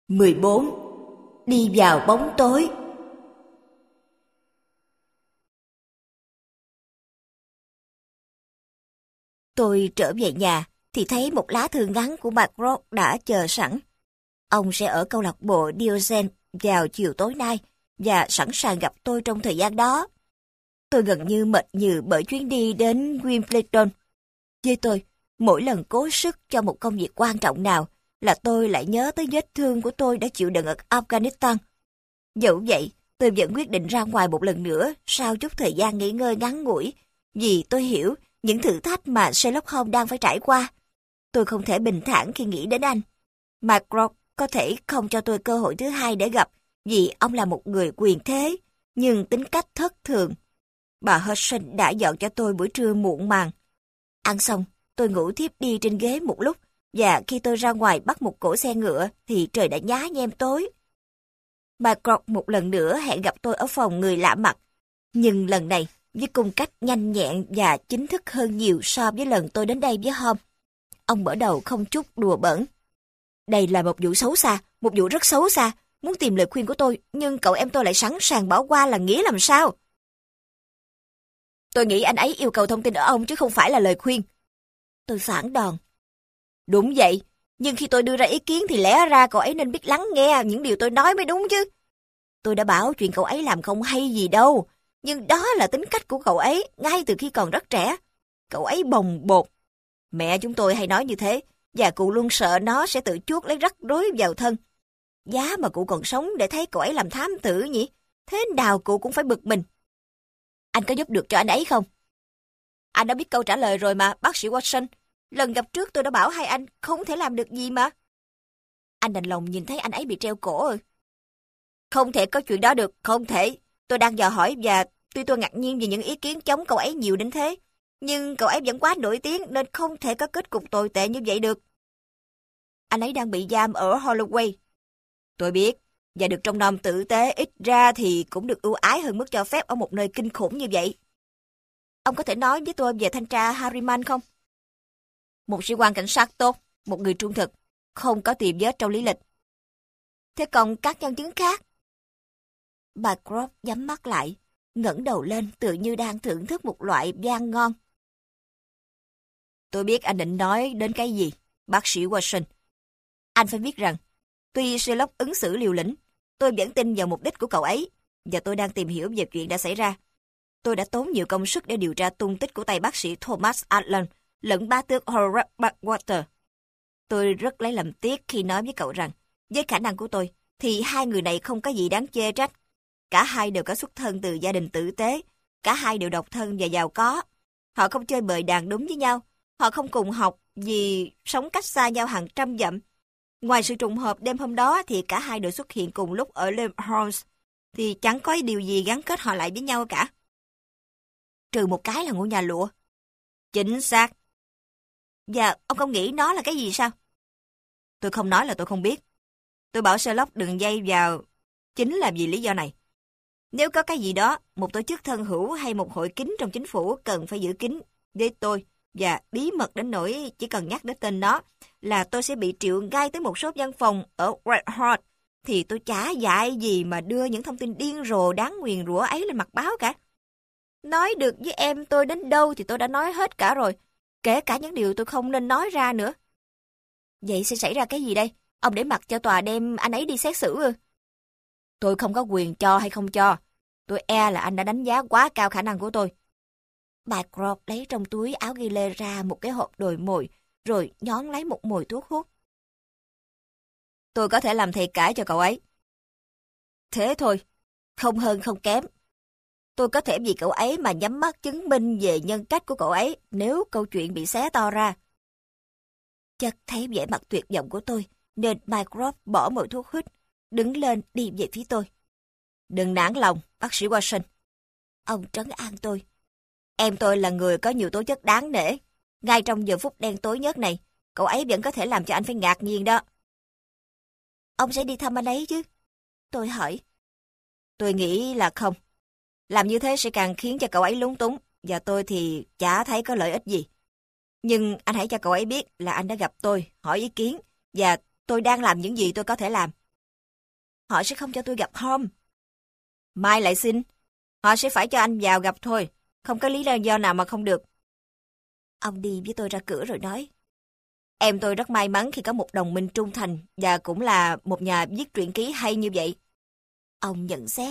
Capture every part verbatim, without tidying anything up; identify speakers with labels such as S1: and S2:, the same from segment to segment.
S1: mười bốn. Đi vào bóng tối. Tôi trở về nhà thì thấy một lá thư ngắn của Macross đã chờ sẵn. Ông sẽ ở câu lạc bộ Diogen vào chiều tối nay và sẵn sàng gặp tôi trong thời gian đó. Tôi gần như mệt nhừ bởi chuyến đi đến Wimbledon. Với tôi, mỗi lần cố sức cho một công việc quan trọng nào là tôi lại nhớ tới vết thương của tôi đã chịu đựng ở Afghanistan. Dẫu vậy, tôi vẫn quyết định ra ngoài một lần nữa sau chút thời gian nghỉ ngơi ngắn ngủi, vì tôi hiểu những thử thách mà Sherlock Holmes đang phải trải qua. Tôi không thể bình thản khi nghĩ đến anh. Macross có thể không cho tôi cơ hội thứ hai để gặp, vì ông là một người quyền thế, nhưng tính cách thất thường. Bà Hudson đã dọn cho tôi bữa trưa muộn màng. Ăn xong, tôi ngủ thiếp đi trên ghế một lúc, và khi tôi ra ngoài bắt một cỗ xe ngựa thì trời đã nhá nhem tối. Macross một lần nữa hẹn gặp tôi ở phòng người lạ mặt, nhưng lần này với cung cách nhanh nhẹn và chính thức hơn nhiều so với lần tôi đến đây với Holmes. Ông mở đầu không chút đùa bỡn. Đây là một vụ xấu xa, một vụ rất xấu xa. Muốn tìm lời khuyên của tôi, nhưng cậu em tôi lại sẵn sàng bỏ qua là nghĩa làm sao? Tôi nghĩ anh ấy yêu cầu thông tin ở ông chứ không phải là lời khuyên. Tôi phản đòn. Đúng vậy, nhưng khi tôi đưa ra ý kiến thì lẽ ra cậu ấy nên biết lắng nghe những điều tôi nói mới đúng chứ. Tôi đã bảo chuyện cậu ấy làm không hay gì đâu, nhưng đó là tính cách của cậu ấy ngay từ khi còn rất trẻ. Cậu ấy bồng bột. Mẹ chúng tôi hay nói như thế, và cụ luôn sợ nó sẽ tự chuốc lấy rắc rối vào thân. Giá mà cụ còn sống để thấy cậu ấy làm thám tử nhỉ? Thế nào cụ cũng phải bực mình. Anh có giúp được cho anh ấy không? Anh đã biết câu trả lời rồi mà, bác sĩ Watson. Lần gặp trước tôi đã bảo hai anh không thể làm được gì mà. Anh đành lòng nhìn thấy anh ấy bị treo cổ rồi. Không thể có chuyện đó được, không thể. Tôi đang dò hỏi và tuy tôi ngạc nhiên về những ý kiến chống cậu ấy nhiều đến thế, nhưng cậu ấy vẫn quá nổi tiếng nên không thể có kết cục tồi tệ như vậy được. Anh ấy đang bị giam ở Holloway. Tôi biết, và được trông nom tử tế, ít ra thì cũng được ưu ái hơn mức cho phép ở một nơi kinh khủng như vậy. Ông có thể nói với tôi về thanh tra Harriman không? Một sĩ quan cảnh sát tốt, một người trung thực, không có tìm vết trong lý lịch. Thế còn các nhân chứng khác? Bà Croft nhắm mắt lại, ngẩng đầu lên tự như đang thưởng thức một loại vang ngon. Tôi biết anh định nói đến cái gì, bác sĩ Watson. Anh phải biết rằng, tuy Sherlock ứng xử liều lĩnh, tôi vẫn tin vào mục đích của cậu ấy, và tôi đang tìm hiểu về chuyện đã xảy ra. Tôi đã tốn nhiều công sức để điều tra tung tích của tay bác sĩ Thomas Allen lẫn bá tước Horace Backwater. Tôi rất lấy làm tiếc khi nói với cậu rằng, với khả năng của tôi, thì hai người này không có gì đáng chê trách. Cả hai đều có xuất thân từ gia đình tử tế, cả hai đều độc thân và giàu có. Họ không chơi bời đàn đúng với nhau, họ không cùng học vì sống cách xa nhau hàng trăm dặm. Ngoài sự trùng hợp đêm hôm đó thì cả hai đều xuất hiện cùng lúc ở Lem Holmes, thì chẳng có điều gì gắn kết họ lại với nhau cả. Trừ một cái là ngôi nhà lụa. Chính xác. Và ông không nghĩ nó là cái gì sao? Tôi không nói là tôi không biết. Tôi bảo Sherlock đừng dây vào chính là vì lý do này. Nếu có cái gì đó, một tổ chức thân hữu hay một hội kín trong chính phủ cần phải giữ kín với tôi và bí mật đến nỗi chỉ cần nhắc đến tên nó là tôi sẽ bị triệu ngay tới một số văn phòng ở Whitehall, thì tôi chả dại gì mà đưa những thông tin điên rồ đáng nguyền rủa ấy lên mặt báo cả. Nói được với em tôi đến đâu thì tôi đã nói hết cả rồi, kể cả những điều tôi không nên nói ra nữa. Vậy sẽ xảy ra cái gì đây? Ông để mặc cho tòa đem anh ấy đi xét xử ư? Tôi không có quyền cho hay không cho. Tôi e là anh đã đánh giá quá cao khả năng của tôi. Bà Croft lấy trong túi áo ghi lê ra một cái hộp đồi mồi, rồi nhón lấy một mồi thuốc hút. Tôi có thể làm thầy cãi cho cậu ấy. Thế thôi, không hơn không kém. Tôi có thể vì cậu ấy mà nhắm mắt chứng minh về nhân cách của cậu ấy nếu câu chuyện bị xé to ra. Chợt thấy vẻ mặt tuyệt vọng của tôi, nên Mycroft bỏ mồi thuốc hút, đứng lên đi về phía tôi. Đừng nản lòng, bác sĩ Watson. Ông trấn an tôi. Em tôi là người có nhiều tố chất đáng nể. Ngay trong giờ phút đen tối nhất này, cậu ấy vẫn có thể làm cho anh phải ngạc nhiên đó. Ông sẽ đi thăm anh ấy chứ? Tôi hỏi. Tôi nghĩ là không. Làm như thế sẽ càng khiến cho cậu ấy lúng túng, và tôi thì chả thấy có lợi ích gì. Nhưng anh hãy cho cậu ấy biết là anh đã gặp tôi, hỏi ý kiến, và tôi đang làm những gì tôi có thể làm. họ sẽ không cho tôi gặp Holmes. Mai lại xin, họ sẽ phải cho anh vào gặp thôi, không có lý do nào mà không được. Ông đi với tôi ra cửa rồi nói, em tôi rất may mắn khi có một đồng minh trung thành và cũng là một nhà viết truyện ký hay như vậy. Ông nhận xét.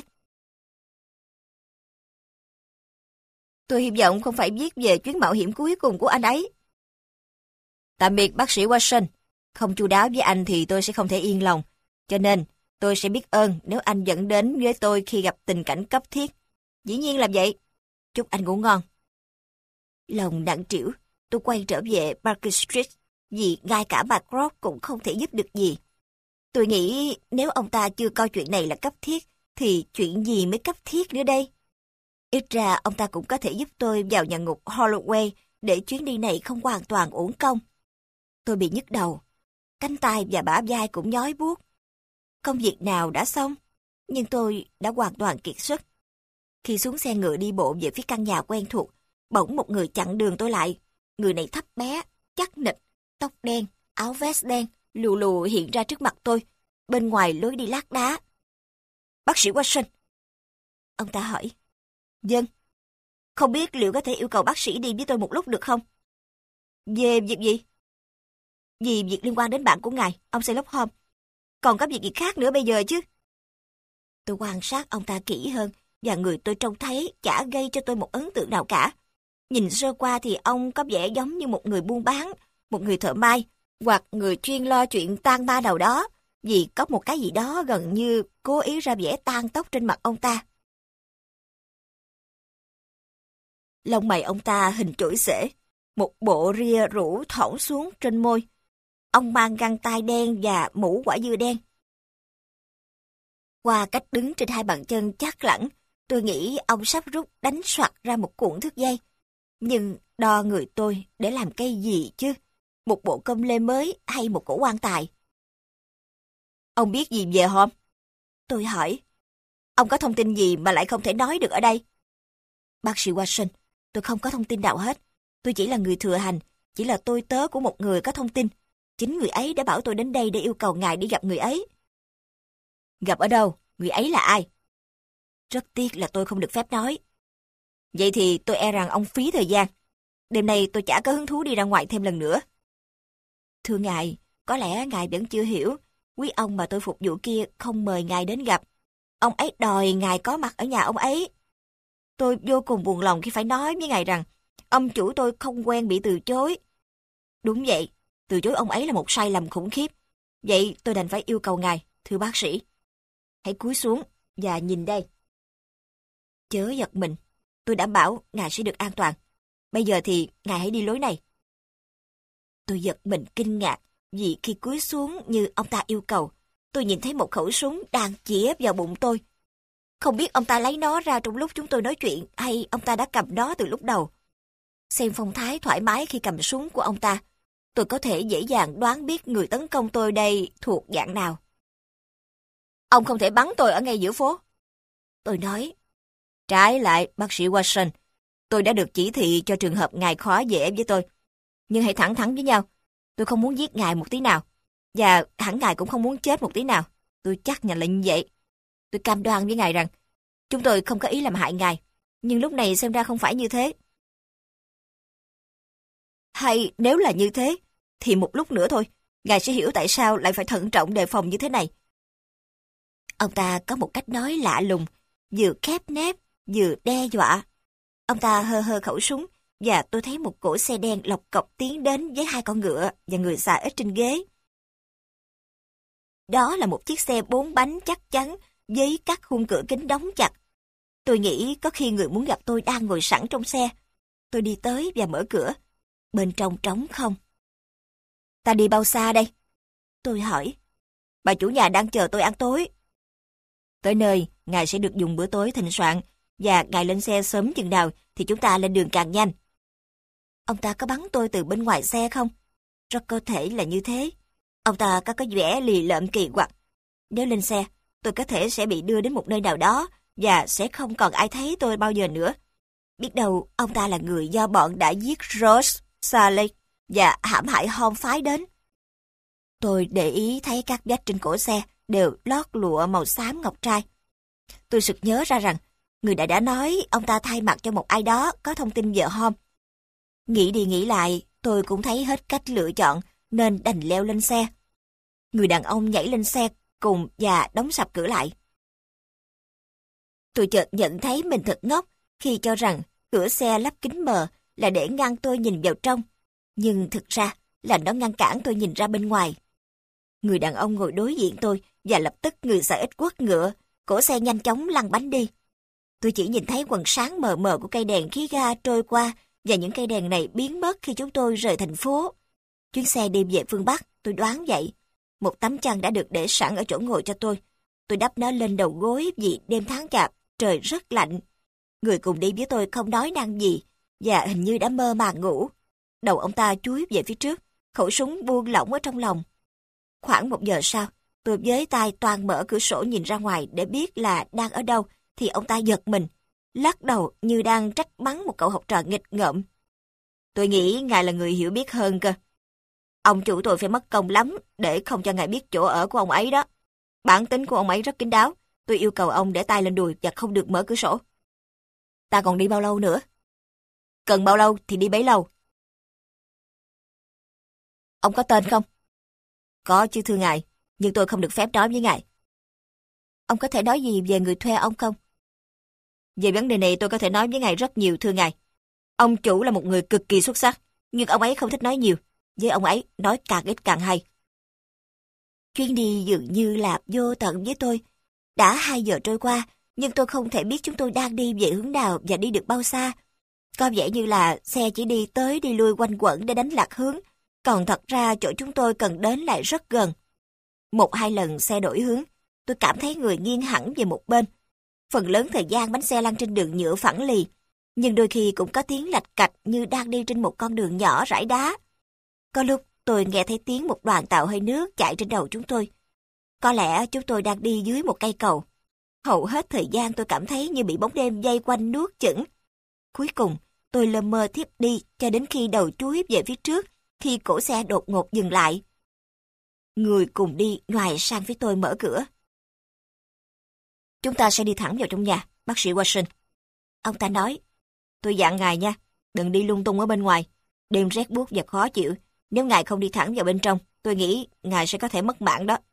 S1: Tôi hy vọng không phải viết về chuyến mạo hiểm cuối cùng của anh ấy. Tạm biệt bác sĩ Watson. Không chu đáo với anh thì tôi sẽ không thể yên lòng. Cho nên, tôi sẽ biết ơn nếu anh dẫn đến với tôi khi gặp tình cảnh cấp thiết. Dĩ nhiên là vậy. Chúc anh ngủ ngon. Lòng nặng trĩu, tôi quay trở về Baker Street vì ngay cả bà Croft cũng không thể giúp được gì. Tôi nghĩ nếu ông ta chưa coi chuyện này là cấp thiết, thì chuyện gì mới cấp thiết nữa đây? Ít ra ông ta cũng có thể giúp tôi vào nhà ngục Holloway để chuyến đi này không hoàn toàn uổng công. Tôi bị nhức đầu, cánh tay và bả vai cũng nhói buốt. Công việc nào đã xong, nhưng tôi đã hoàn toàn kiệt sức. Khi xuống xe ngựa đi bộ về phía căn nhà quen thuộc, bỗng một người chặn đường tôi lại. Người này thấp bé, chắc nịch, tóc đen, áo vest đen, lù lù hiện ra trước mặt tôi, bên ngoài lối đi lát đá. Bác sĩ Watson. Ông ta hỏi. Vâng. Không biết liệu có thể yêu cầu bác sĩ đi với tôi một lúc được không? Về việc gì? Vì việc liên quan đến bạn của ngài, ông Sherlock Holmes. Còn có việc gì khác nữa bây giờ chứ? Tôi quan sát ông ta kỹ hơn, và người tôi trông thấy chả gây cho tôi một ấn tượng nào cả. Nhìn sơ qua thì ông có vẻ giống như một người buôn bán, một người thợ may, hoặc người chuyên lo chuyện tang ma nào đó, vì có một cái gì đó gần như cố ý ra vẻ tang tóc trên mặt ông ta. Lông mày ông ta hình chổi xể, một bộ ria rũ thõng xuống trên môi. Ông mang găng tay đen và mũ quả dưa đen. Qua cách đứng trên hai bàn chân chắc lẳng, tôi nghĩ ông sắp rút đánh soạt ra một cuộn thước dây. Nhưng đo người tôi để làm cái gì chứ? Một bộ com lê mới hay một cổ quan tài? Ông biết gì về Holmes? Tôi hỏi. Ông có thông tin gì mà lại không thể nói được ở đây? Bác sĩ Watson, tôi không có thông tin nào hết. Tôi chỉ là người thừa hành, chỉ là tôi tớ của một người có thông tin. Chính người ấy đã bảo tôi đến đây để yêu cầu ngài đi gặp người ấy. Gặp ở đâu? Người ấy là ai? Rất tiếc là tôi không được phép nói. Vậy thì tôi e rằng ông phí thời gian. Đêm nay tôi chả có hứng thú đi ra ngoài thêm lần nữa. Thưa ngài, có lẽ ngài vẫn chưa hiểu. Quý ông mà tôi phục vụ kia không mời ngài đến gặp. Ông ấy đòi ngài có mặt ở nhà ông ấy. Tôi vô cùng buồn lòng khi phải nói với ngài rằng ông chủ tôi không quen bị từ chối. Đúng vậy, từ chối ông ấy là một sai lầm khủng khiếp. Vậy tôi đành phải yêu cầu ngài, thưa bác sĩ. Hãy cúi xuống và nhìn đây. Chớ giật mình, tôi đảm bảo ngài sẽ được an toàn. Bây giờ thì ngài hãy đi lối này. Tôi giật mình kinh ngạc vì khi cúi xuống như ông ta yêu cầu, tôi nhìn thấy một khẩu súng đang chĩa vào bụng tôi. Không biết ông ta lấy nó ra trong lúc chúng tôi nói chuyện hay ông ta đã cầm nó từ lúc đầu. Xem phong thái thoải mái khi cầm súng của ông ta, tôi có thể dễ dàng đoán biết người tấn công tôi đây thuộc dạng nào. Ông không thể bắn tôi ở ngay giữa phố. Tôi nói. Trái lại, bác sĩ Watson, tôi đã được chỉ thị cho trường hợp ngài khó dễ với tôi. Nhưng hãy thẳng thắn với nhau. Tôi không muốn giết ngài một tí nào. Và hẳn ngài cũng không muốn chết một tí nào. Tôi chắc nhận là như vậy. Tôi cam đoan với ngài rằng chúng tôi không có ý làm hại ngài. Nhưng lúc này xem ra không phải như thế. Hay nếu là như thế, thì một lúc nữa thôi, ngài sẽ hiểu tại sao lại phải thận trọng đề phòng như thế này. Ông ta có một cách nói lạ lùng, vừa khép nép, vừa đe dọa. Ông ta hơ hơ khẩu súng, và tôi thấy một cỗ xe đen lộc cộc tiến đến với hai con ngựa và người già ít trên ghế. Đó là một chiếc xe bốn bánh chắc chắn với các khung cửa kính đóng chặt. Tôi nghĩ có khi người muốn gặp tôi đang ngồi sẵn trong xe. Tôi đi tới và mở cửa. Bên trong trống không. Ta đi bao xa đây? Tôi hỏi. Bà chủ nhà đang chờ tôi ăn tối. Tới nơi, ngài sẽ được dùng bữa tối thịnh soạn, và ngài lên xe sớm chừng nào thì chúng ta lên đường càng nhanh. Ông ta có bắn tôi từ bên ngoài xe không? Rất có thể là như thế. Ông ta có cái vẻ lì lợm kỳ quặc. Nếu lên xe, tôi có thể sẽ bị đưa đến một nơi nào đó và sẽ không còn ai thấy tôi bao giờ nữa. Biết đâu ông ta là người do bọn đã giết Rose, Sally và hãm hại Holmes phái đến. Tôi để ý thấy các vết trên cổ xe đều lót lụa màu xám ngọc trai. Tôi sực nhớ ra rằng, người đã đã nói ông ta thay mặt cho một ai đó có thông tin vợ Hom. Nghĩ đi nghĩ lại, tôi cũng thấy hết cách lựa chọn, nên đành leo lên xe. Người đàn ông nhảy lên xe cùng và đóng sập cửa lại. Tôi chợt nhận thấy mình thật ngốc khi cho rằng cửa xe lắp kính mờ là để ngăn tôi nhìn vào trong, nhưng thực ra là nó ngăn cản tôi nhìn ra bên ngoài. Người đàn ông ngồi đối diện tôi và lập tức người sợ ít quất ngựa, cổ xe nhanh chóng lăn bánh đi. Tôi chỉ nhìn thấy quần sáng mờ mờ của cây đèn khí ga trôi qua và những cây đèn này biến mất khi chúng tôi rời thành phố. Chuyến xe đi về phương Bắc, tôi đoán vậy. Một tấm chăn đã được để sẵn ở chỗ ngồi cho tôi. Tôi đắp nó lên đầu gối vì đêm tháng chạp, trời rất lạnh. Người cùng đi với tôi không nói năng gì và hình như đã mơ màng ngủ. Đầu ông ta chúi về phía trước, khẩu súng buông lỏng ở trong lòng. Khoảng một giờ sau, tôi với tay toàn mở cửa sổ nhìn ra ngoài để biết là đang ở đâu, thì ông ta giật mình, lắc đầu như đang trách mắng một cậu học trò nghịch ngợm. Tôi nghĩ ngài là người hiểu biết hơn cơ. Ông chủ tôi phải mất công lắm để không cho ngài biết chỗ ở của ông ấy đó. Bản tính của ông ấy rất kín đáo. Tôi yêu cầu ông để tay lên đùi và không được mở cửa sổ. Ta còn đi bao lâu nữa? Cần bao lâu thì đi bấy lâu. Ông có tên không? Có chứ thưa ngài, nhưng tôi không được phép nói với ngài. Ông có thể nói gì về người thuê ông không? Về vấn đề này tôi có thể nói với ngài rất nhiều thưa ngài. Ông chủ là một người cực kỳ xuất sắc, nhưng ông ấy không thích nói nhiều. Với ông ấy, nói càng ít càng hay. Chuyến đi dường như là vô tận với tôi. Đã hai giờ trôi qua, nhưng tôi không thể biết chúng tôi đang đi về hướng nào và đi được bao xa. Có vẻ như là xe chỉ đi tới đi lui quanh quẩn để đánh lạc hướng, còn thật ra chỗ chúng tôi cần đến lại rất gần. Một hai lần xe đổi hướng, tôi cảm thấy người nghiêng hẳn về một bên. Phần lớn thời gian bánh xe lăn trên đường nhựa phẳng lì, nhưng đôi khi cũng có tiếng lạch cạch như đang đi trên một con đường nhỏ rải đá. Có lúc tôi nghe thấy tiếng một đoàn tàu hơi nước chạy trên đầu chúng tôi. Có lẽ chúng tôi đang đi dưới một cây cầu. Hầu hết thời gian tôi cảm thấy như bị bóng đêm vây quanh nuốt chửng. Cuối cùng, tôi lơ mơ thiếp đi cho đến khi đầu chúi về phía trước, khi cổ xe đột ngột dừng lại. Người cùng đi ngoài sang phía tôi mở cửa. Chúng ta sẽ đi thẳng vào trong nhà, bác sĩ Watson. Ông ta nói, tôi dặn ngài nha, đừng đi lung tung ở bên ngoài. Đêm rét buốt và khó chịu. Nếu ngài không đi thẳng vào bên trong, tôi nghĩ ngài sẽ có thể mất mạng đó.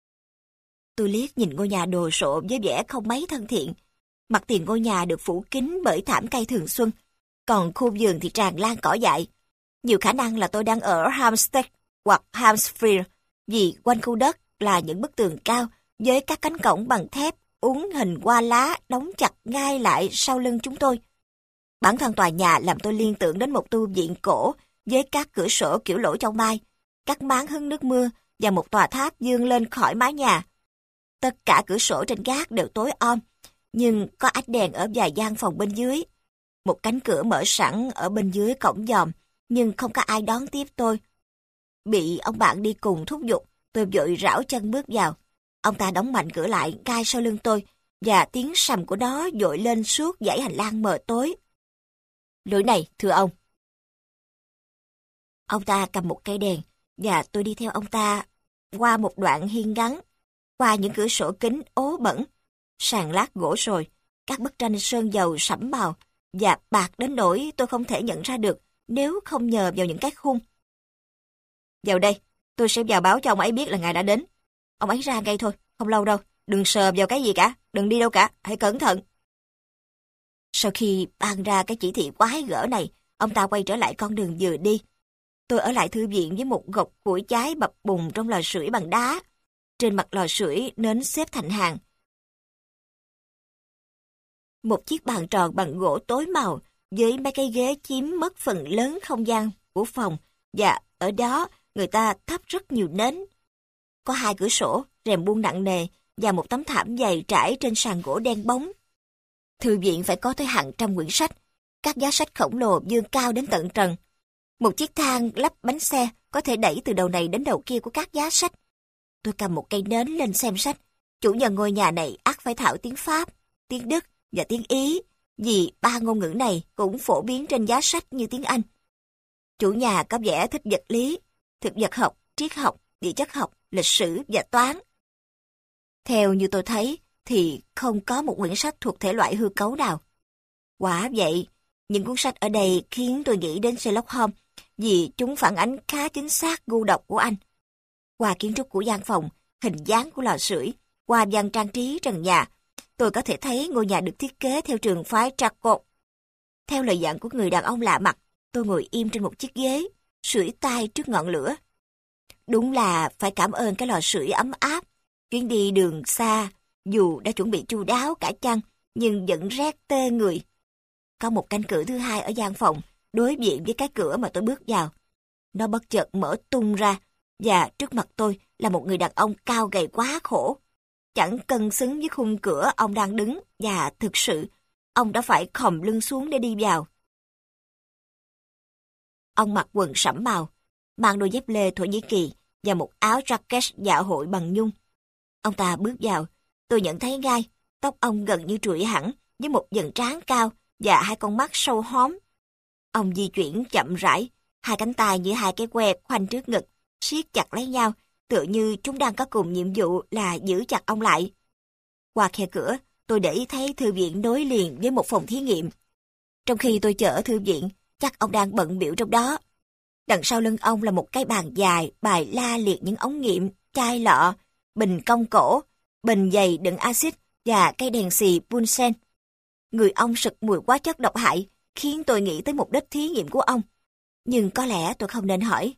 S1: Tôi liếc nhìn ngôi nhà đồ sộ với vẻ không mấy thân thiện. Mặt tiền ngôi nhà được phủ kín bởi thảm cây thường xuân, còn khu vườn thì tràn lan cỏ dại. Nhiều khả năng là tôi đang ở Hampstead hoặc Hampshire, vì quanh khu đất là những bức tường cao với các cánh cổng bằng thép uốn hình hoa lá đóng chặt ngay lại sau lưng chúng tôi. Bản thân tòa nhà làm tôi liên tưởng đến một tu viện cổ với các cửa sổ kiểu lỗ châu mai, các máng hứng nước mưa và một tòa tháp vươn lên khỏi mái nhà. Tất cả cửa sổ trên gác đều tối om, nhưng có ánh đèn ở vài gian phòng bên dưới. Một cánh cửa mở sẵn ở bên dưới cổng dòm, nhưng không có ai đón tiếp tôi. Bị ông bạn đi cùng thúc giục, tôi vội rảo chân bước vào. Ông ta đóng mạnh cửa lại ngay sau lưng tôi, và tiếng sầm của nó dội lên suốt dãy hành lang mờ tối. Lối này, thưa ông. Ông ta cầm một cây đèn, và tôi đi theo ông ta qua một đoạn hiên ngắn, qua những cửa sổ kính ố bẩn, sàn lát gỗ sồi, các bức tranh sơn dầu sẫm màu, và bạc đến nỗi tôi không thể nhận ra được nếu không nhờ vào những cái khung. Vào đây, tôi sẽ vào báo cho ông ấy biết là ngài đã đến. Ông ấy ra ngay thôi, không lâu đâu. Đừng sờ vào cái gì cả, đừng đi đâu cả, hãy cẩn thận. Sau khi ban ra cái chỉ thị quái gở này, ông ta quay trở lại con đường vừa đi. Tôi ở lại thư viện với một gộc củi cháy bập bùng trong lò sưởi bằng đá. Trên mặt lò sưởi nến xếp thành hàng. Một chiếc bàn tròn bằng gỗ tối màu với mấy cái ghế chiếm mất phần lớn không gian của phòng, và ở đó người ta thắp rất nhiều nến. Có hai cửa sổ, rèm buông nặng nề và một tấm thảm dày trải trên sàn gỗ đen bóng. Thư viện phải có tới hàng trăm quyển sách, các giá sách khổng lồ vươn cao đến tận trần. Một chiếc thang lắp bánh xe có thể đẩy từ đầu này đến đầu kia của các giá sách. Tôi cầm một cây nến lên xem sách. Chủ nhân ngôi nhà này ắt phải thạo tiếng Pháp, tiếng Đức và tiếng Ý, vì ba ngôn ngữ này cũng phổ biến trên giá sách như tiếng Anh. Chủ nhà có vẻ thích vật lý, thực vật học, triết học, địa chất học, lịch sử và toán. Theo như tôi thấy, thì không có một quyển sách thuộc thể loại hư cấu nào. Quả vậy, những cuốn sách ở đây khiến tôi nghĩ đến Sherlock Holmes vì chúng phản ánh khá chính xác gu đọc của anh. Qua kiến trúc của gian phòng, hình dáng của lò sưởi, qua văn trang trí trần nhà, tôi có thể thấy ngôi nhà được thiết kế theo trường phái Charcot. Theo lời dặn của người đàn ông lạ mặt, tôi ngồi im trên một chiếc ghế, sưởi tay trước ngọn lửa. Đúng là phải cảm ơn cái lò sưởi ấm áp. Chuyến đi đường xa, dù đã chuẩn bị chu đáo cả chăng, nhưng vẫn rét tê người. Có một cánh cửa thứ hai ở gian phòng, đối diện với cái cửa mà tôi bước vào. Nó bất chợt mở tung ra, và trước mặt tôi là một người đàn ông cao gầy quá khổ. Chẳng cân xứng với khung cửa ông đang đứng, và thực sự, ông đã phải khom lưng xuống để đi vào. Ông mặc quần sẫm màu, mang đôi dép lê Thổ Nhĩ Kỳ và một áo jacket dạ hội bằng nhung. Ông ta bước vào, tôi nhận thấy ngay, tóc ông gần như trụi hẳn, với một vầng trán cao và hai con mắt sâu hóm. Ông di chuyển chậm rãi, hai cánh tay như hai cái que khoanh trước ngực, siết chặt lấy nhau, tựa như chúng đang có cùng nhiệm vụ là giữ chặt ông lại. Qua khe cửa, tôi để ý thấy thư viện nối liền với một phòng thí nghiệm. Trong khi tôi chở thư viện, chắc ông đang bận bịu trong đó. Đằng sau lưng ông là một cái bàn dài bày la liệt những ống nghiệm, chai lọ, bình cong cổ, bình dày đựng axit và cây đèn xì Bunsen. Người ông sực mùi hóa chất độc hại, khiến tôi nghĩ tới mục đích thí nghiệm của ông. Nhưng có lẽ tôi không nên hỏi.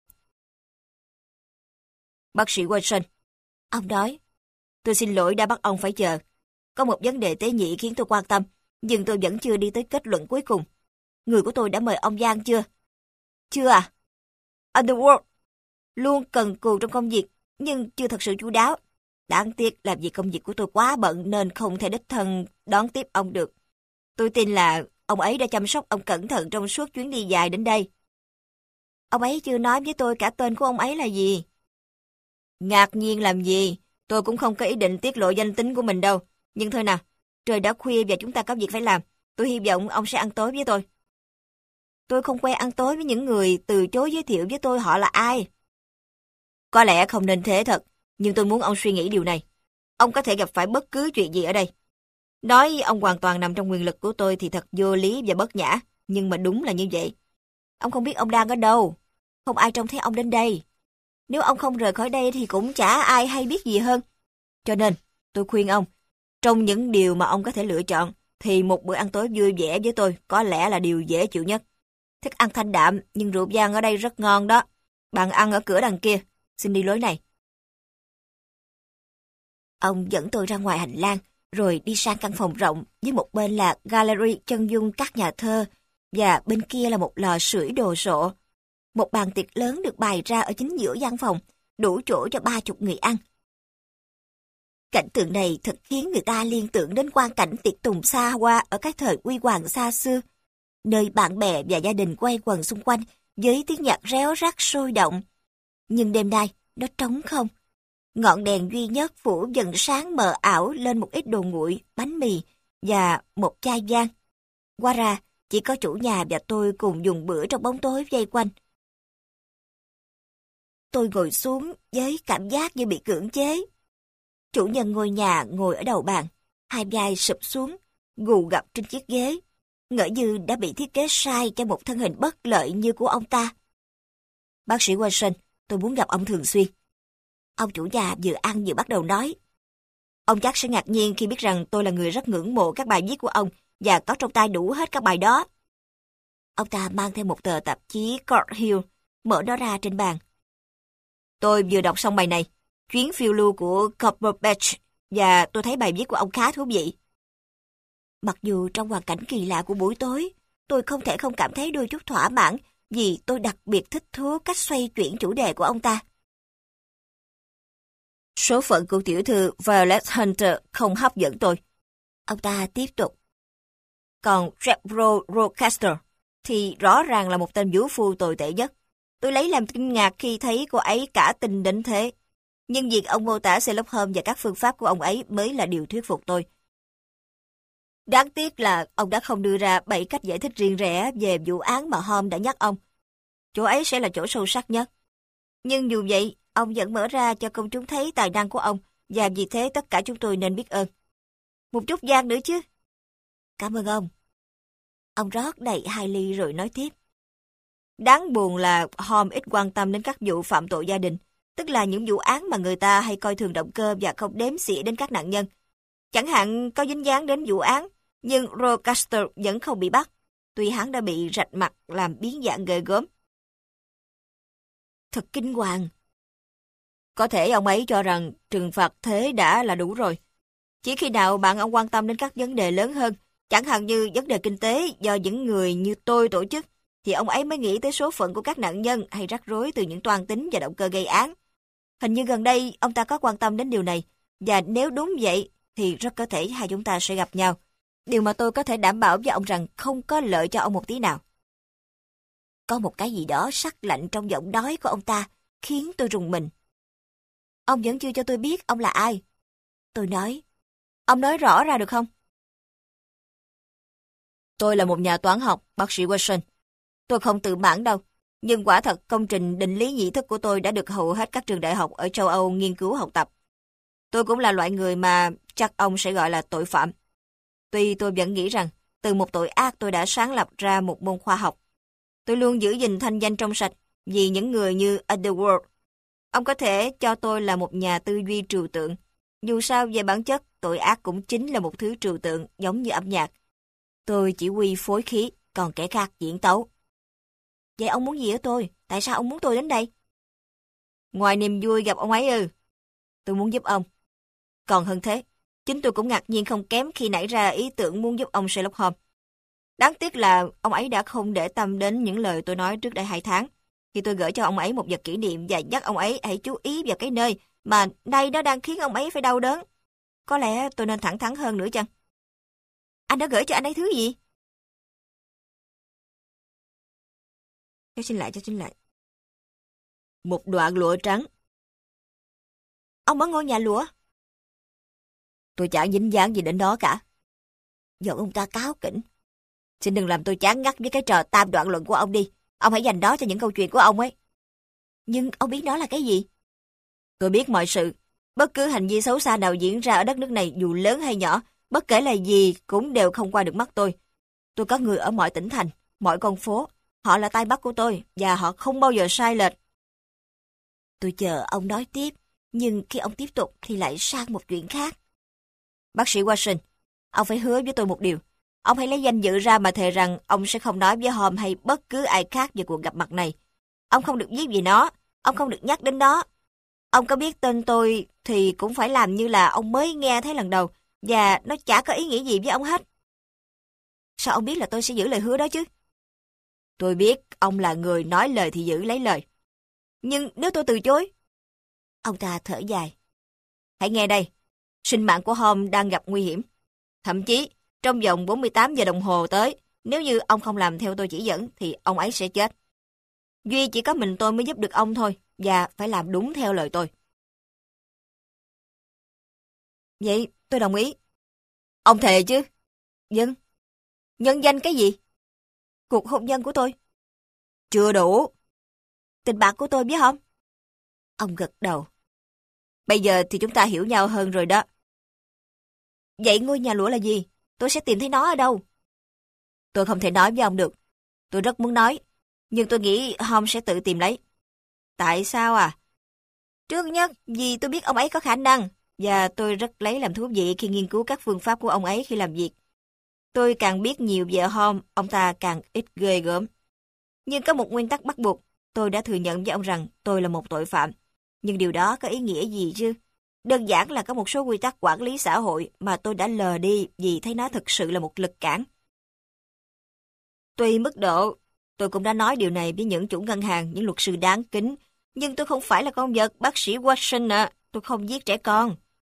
S1: Bác sĩ Watson, ông nói, tôi xin lỗi đã bắt ông phải chờ. Có một vấn đề tế nhị khiến tôi quan tâm, nhưng tôi vẫn chưa đi tới kết luận cuối cùng. Người của tôi đã mời ông Giang chưa? Chưa à? Underwood luôn cần cù trong công việc, nhưng chưa thật sự chu đáo. Đáng tiếc là vì công việc của tôi quá bận nên không thể đích thân đón tiếp ông được. Tôi tin là ông ấy đã chăm sóc ông cẩn thận trong suốt chuyến đi dài đến đây. Ông ấy chưa nói với tôi cả tên của ông ấy là gì. Ngạc nhiên làm gì? Tôi cũng không có ý định tiết lộ danh tính của mình đâu. Nhưng thôi nào, trời đã khuya và chúng ta có việc phải làm. Tôi hy vọng ông sẽ ăn tối với tôi. Tôi không quen ăn tối với những người từ chối giới thiệu với tôi họ là ai. Có lẽ không nên thế thật, nhưng tôi muốn ông suy nghĩ điều này. Ông có thể gặp phải bất cứ chuyện gì ở đây. Nói ông hoàn toàn nằm trong quyền lực của tôi thì thật vô lý và bất nhã, nhưng mà đúng là như vậy. Ông không biết ông đang ở đâu. Không ai trông thấy ông đến đây. Nếu ông không rời khỏi đây thì cũng chả ai hay biết gì hơn. Cho nên, tôi khuyên ông, trong những điều mà ông có thể lựa chọn, thì một bữa ăn tối vui vẻ với tôi có lẽ là điều dễ chịu nhất. Thức ăn thanh đạm, nhưng rượu vang ở đây rất ngon đó. Bạn ăn ở cửa đằng kia. Xin đi lối này. Ông dẫn tôi ra ngoài hành lang, rồi đi sang căn phòng rộng, với một bên là gallery chân dung các nhà thơ, và bên kia là một lò sưởi đồ sộ. Một bàn tiệc lớn được bày ra ở chính giữa gian phòng, đủ chỗ cho ba chục người ăn. Cảnh tượng này thật khiến người ta liên tưởng đến quang cảnh tiệc tùng xa hoa ở các thời huy hoàng xa xưa, nơi bạn bè và gia đình quay quần xung quanh với tiếng nhạc réo rắt sôi động. Nhưng đêm nay, nó trống không. Ngọn đèn duy nhất phủ dần sáng mờ ảo lên một ít đồ nguội, bánh mì và một chai vang. Qua ra, chỉ có chủ nhà và tôi cùng dùng bữa trong bóng tối vây quanh. Tôi ngồi xuống với cảm giác như bị cưỡng chế. Chủ nhân ngôi nhà ngồi ở đầu bàn, hai vai sụp xuống, gù gập trên chiếc ghế, ngỡ như đã bị thiết kế sai cho một thân hình bất lợi như của ông ta. Bác sĩ Watson, tôi muốn gặp ông thường xuyên. Ông chủ nhà vừa ăn vừa bắt đầu nói. Ông chắc sẽ ngạc nhiên khi biết rằng tôi là người rất ngưỡng mộ các bài viết của ông và có trong tay đủ hết các bài đó. Ông ta mang theo một tờ tạp chí Court Hill, mở nó ra trên bàn. Tôi vừa đọc xong bài này, Chuyến phiêu lưu của Cumberbatch, và tôi thấy bài viết của ông khá thú vị. Mặc dù trong hoàn cảnh kỳ lạ của buổi tối, tôi không thể không cảm thấy đôi chút thỏa mãn vì tôi đặc biệt thích thú cách xoay chuyển chủ đề của ông ta. Số phận của tiểu thư Violet Hunter không hấp dẫn tôi. Ông ta tiếp tục. Còn Jethro Rochester thì rõ ràng là một tên vũ phu tồi tệ nhất. Tôi lấy làm kinh ngạc khi thấy cô ấy cả tình đến thế. Nhưng việc ông mô tả Sherlock Holmes và các phương pháp của ông ấy mới là điều thuyết phục tôi. Đáng tiếc là ông đã không đưa ra bảy cách giải thích riêng rẽ về vụ án mà Holmes đã nhắc ông. Chỗ ấy sẽ là chỗ sâu sắc nhất. Nhưng dù vậy, ông vẫn mở ra cho công chúng thấy tài năng của ông và vì thế tất cả chúng tôi nên biết ơn. Một chút gian nữa chứ. Cảm ơn ông. Ông rót đầy hai ly rồi nói tiếp. Đáng buồn là Holmes ít quan tâm đến các vụ phạm tội gia đình, tức là những vụ án mà người ta hay coi thường động cơ và không đếm xỉa đến các nạn nhân. Chẳng hạn có dính dáng đến vụ án, nhưng Rochester vẫn không bị bắt, tuy hắn đã bị rạch mặt làm biến dạng ghê gớm. Thật kinh hoàng. Có thể ông ấy cho rằng trừng phạt thế đã là đủ rồi. Chỉ khi nào bạn ông quan tâm đến các vấn đề lớn hơn, chẳng hạn như vấn đề kinh tế do những người như tôi tổ chức, thì ông ấy mới nghĩ tới số phận của các nạn nhân hay rắc rối từ những toan tính và động cơ gây án. Hình như gần đây ông ta có quan tâm đến điều này, và nếu đúng vậy thì rất có thể hai chúng ta sẽ gặp nhau. Điều mà tôi có thể đảm bảo với ông rằng không có lợi cho ông một tí nào. Có một cái gì đó sắc lạnh trong giọng nói của ông ta khiến tôi rùng mình. Ông vẫn chưa cho tôi biết ông là ai. Tôi nói, ông nói rõ ra được không? Tôi là một nhà toán học, bác sĩ Watson. Tôi không tự mãn đâu, nhưng quả thật công trình định lý nhị thức của tôi đã được hầu hết các trường đại học ở châu Âu nghiên cứu học tập. Tôi cũng là loại người mà chắc ông sẽ gọi là tội phạm. Tuy tôi vẫn nghĩ rằng, từ một tội ác tôi đã sáng lập ra một môn khoa học. Tôi luôn giữ gìn thanh danh trong sạch vì những người như Underwood. Ông có thể cho tôi là một nhà tư duy trừu tượng. Dù sao về bản chất, tội ác cũng chính là một thứ trừu tượng giống như âm nhạc. Tôi chỉ huy phối khí, còn kẻ khác diễn tấu. Vậy ông muốn gì ở tôi? Tại sao ông muốn tôi đến đây? Ngoài niềm vui gặp ông ấy ư? Tôi muốn giúp ông. Còn hơn thế, chính tôi cũng ngạc nhiên không kém khi nảy ra ý tưởng muốn giúp ông Sherlock Holmes. Đáng tiếc là ông ấy đã không để tâm đến những lời tôi nói trước đây hai tháng, khi tôi gửi cho ông ấy một vật kỷ niệm và nhắc ông ấy hãy chú ý vào cái nơi mà nay nó đang khiến ông ấy phải đau đớn. Có lẽ tôi nên thẳng thắn hơn nữa chăng? Anh đã gửi cho anh ấy thứ gì? Cho xin lại, cho xin lại. Một đoạn lụa trắng. Ông ở ngôi nhà lụa? Tôi chẳng dính dáng gì đến đó cả. Giọng ông ta cáu kỉnh. Xin đừng làm tôi chán ngắt với cái trò tam đoạn luận của ông đi. Ông hãy dành đó cho những câu chuyện của ông ấy. Nhưng ông biết nó là cái gì? Tôi biết mọi sự. Bất cứ hành vi xấu xa nào diễn ra ở đất nước này dù lớn hay nhỏ, bất kể là gì cũng đều không qua được mắt tôi. Tôi có người ở mọi tỉnh thành, mọi con phố. Họ là tai mắt của tôi và họ không bao giờ sai lệch. Tôi chờ ông nói tiếp, nhưng khi ông tiếp tục thì lại sang một chuyện khác. Bác sĩ Watson, ông phải hứa với tôi một điều. Ông hãy lấy danh dự ra mà thề rằng ông sẽ không nói với Holmes hay bất cứ ai khác về cuộc gặp mặt này. Ông không được viết về nó, ông không được nhắc đến nó. Ông có biết tên tôi thì cũng phải làm như là ông mới nghe thấy lần đầu, và nó chả có ý nghĩa gì với ông hết. Sao ông biết là tôi sẽ giữ lời hứa đó chứ? Tôi biết ông là người nói lời thì giữ lấy lời. Nhưng nếu tôi từ chối? Ông ta thở dài. Hãy nghe đây, sinh mạng của Holmes đang gặp nguy hiểm. Thậm chí, trong vòng bốn mươi tám giờ đồng hồ tới, nếu như ông không làm theo tôi chỉ dẫn, thì ông ấy sẽ chết. Duy chỉ có mình tôi mới giúp được ông thôi, và phải làm đúng theo lời tôi. Vậy, tôi đồng ý. Ông thề chứ? Vâng. Nhân danh cái gì? Cuộc hôn nhân của tôi. Chưa đủ. Tình bạn của tôi biết không? Ông gật đầu. Bây giờ thì chúng ta hiểu nhau hơn rồi đó. Vậy ngôi nhà lụa là gì? Tôi sẽ tìm thấy nó ở đâu? Tôi không thể nói với ông được. Tôi rất muốn nói, nhưng tôi nghĩ Holmes sẽ tự tìm lấy. Tại sao à? Trước nhất, vì tôi biết ông ấy có khả năng, và tôi rất lấy làm thú vị khi nghiên cứu các phương pháp của ông ấy khi làm việc. Tôi càng biết nhiều về Holmes, ông ta càng ít ghê gớm. Nhưng có một nguyên tắc bắt buộc, tôi đã thừa nhận với ông rằng tôi là một tội phạm. Nhưng điều đó có ý nghĩa gì chứ? Đơn giản là có một số quy tắc quản lý xã hội mà tôi đã lờ đi vì thấy nó thực sự là một lực cản. Tùy mức độ, tôi cũng đã nói điều này với những chủ ngân hàng, những luật sư đáng kính, nhưng tôi không phải là con vật, bác sĩ Watson ạ, à. Tôi không giết trẻ con.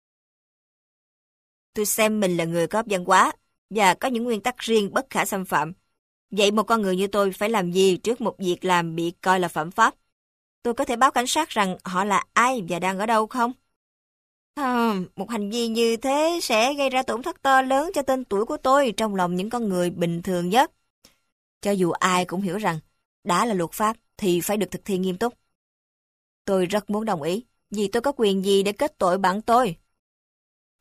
S1: Tôi xem mình là người có văn hóa và có những nguyên tắc riêng bất khả xâm phạm. Vậy một con người như tôi phải làm gì trước một việc làm bị coi là phạm pháp? Tôi có thể báo cảnh sát rằng họ là ai và đang ở đâu không? À, một hành vi như thế sẽ gây ra tổn thất to lớn cho tên tuổi của tôi trong lòng những con người bình thường nhất. Cho dù ai cũng hiểu rằng đã là luật pháp thì phải được thực thi nghiêm túc. Tôi rất muốn đồng ý, vì tôi có quyền gì để kết tội bạn tôi.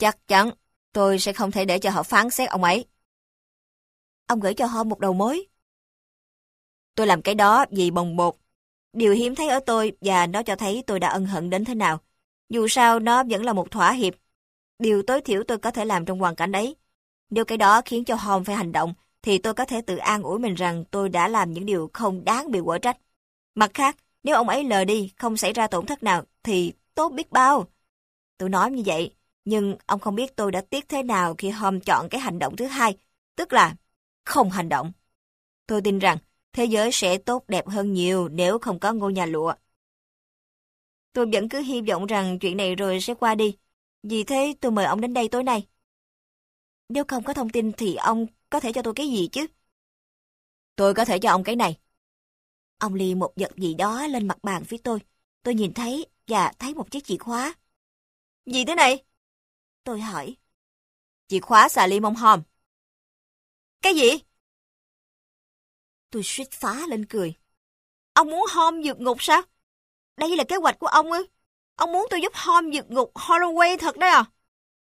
S1: Chắc chắn, tôi sẽ không thể để cho họ phán xét ông ấy. Ông gửi cho Holmes một đầu mối. Tôi làm cái đó vì bồng bột. Điều hiếm thấy ở tôi và nó cho thấy tôi đã ân hận đến thế nào. Dù sao nó vẫn là một thỏa hiệp. Điều tối thiểu tôi có thể làm trong hoàn cảnh đấy. Nếu cái đó khiến cho Holmes phải hành động, thì tôi có thể tự an ủi mình rằng tôi đã làm những điều không đáng bị quở trách. Mặt khác, nếu ông ấy lờ đi, không xảy ra tổn thất nào, thì tốt biết bao. Tôi nói như vậy, nhưng ông không biết tôi đã tiếc thế nào khi Holmes chọn cái hành động thứ hai, tức là không hành động. Tôi tin rằng thế giới sẽ tốt đẹp hơn nhiều nếu không có ngôi nhà lụa. Tôi vẫn cứ hy vọng rằng chuyện này rồi sẽ qua đi. Vì thế tôi mời ông đến đây tối nay. Nếu không có thông tin thì ông có thể cho tôi cái gì chứ? Tôi có thể cho ông cái này. Ông liề một vật gì đó lên mặt bàn phía tôi. Tôi nhìn thấy và thấy một chiếc chìa khóa. Gì thế này? Tôi hỏi. Chìa khóa xà lim ông Holmes. Cái gì? Tôi suýt phá lên cười. Ông muốn Holmes vượt ngục sao? Đây là kế hoạch của ông ư? Ông muốn tôi giúp Holmes vượt ngục Holloway thật đấy à?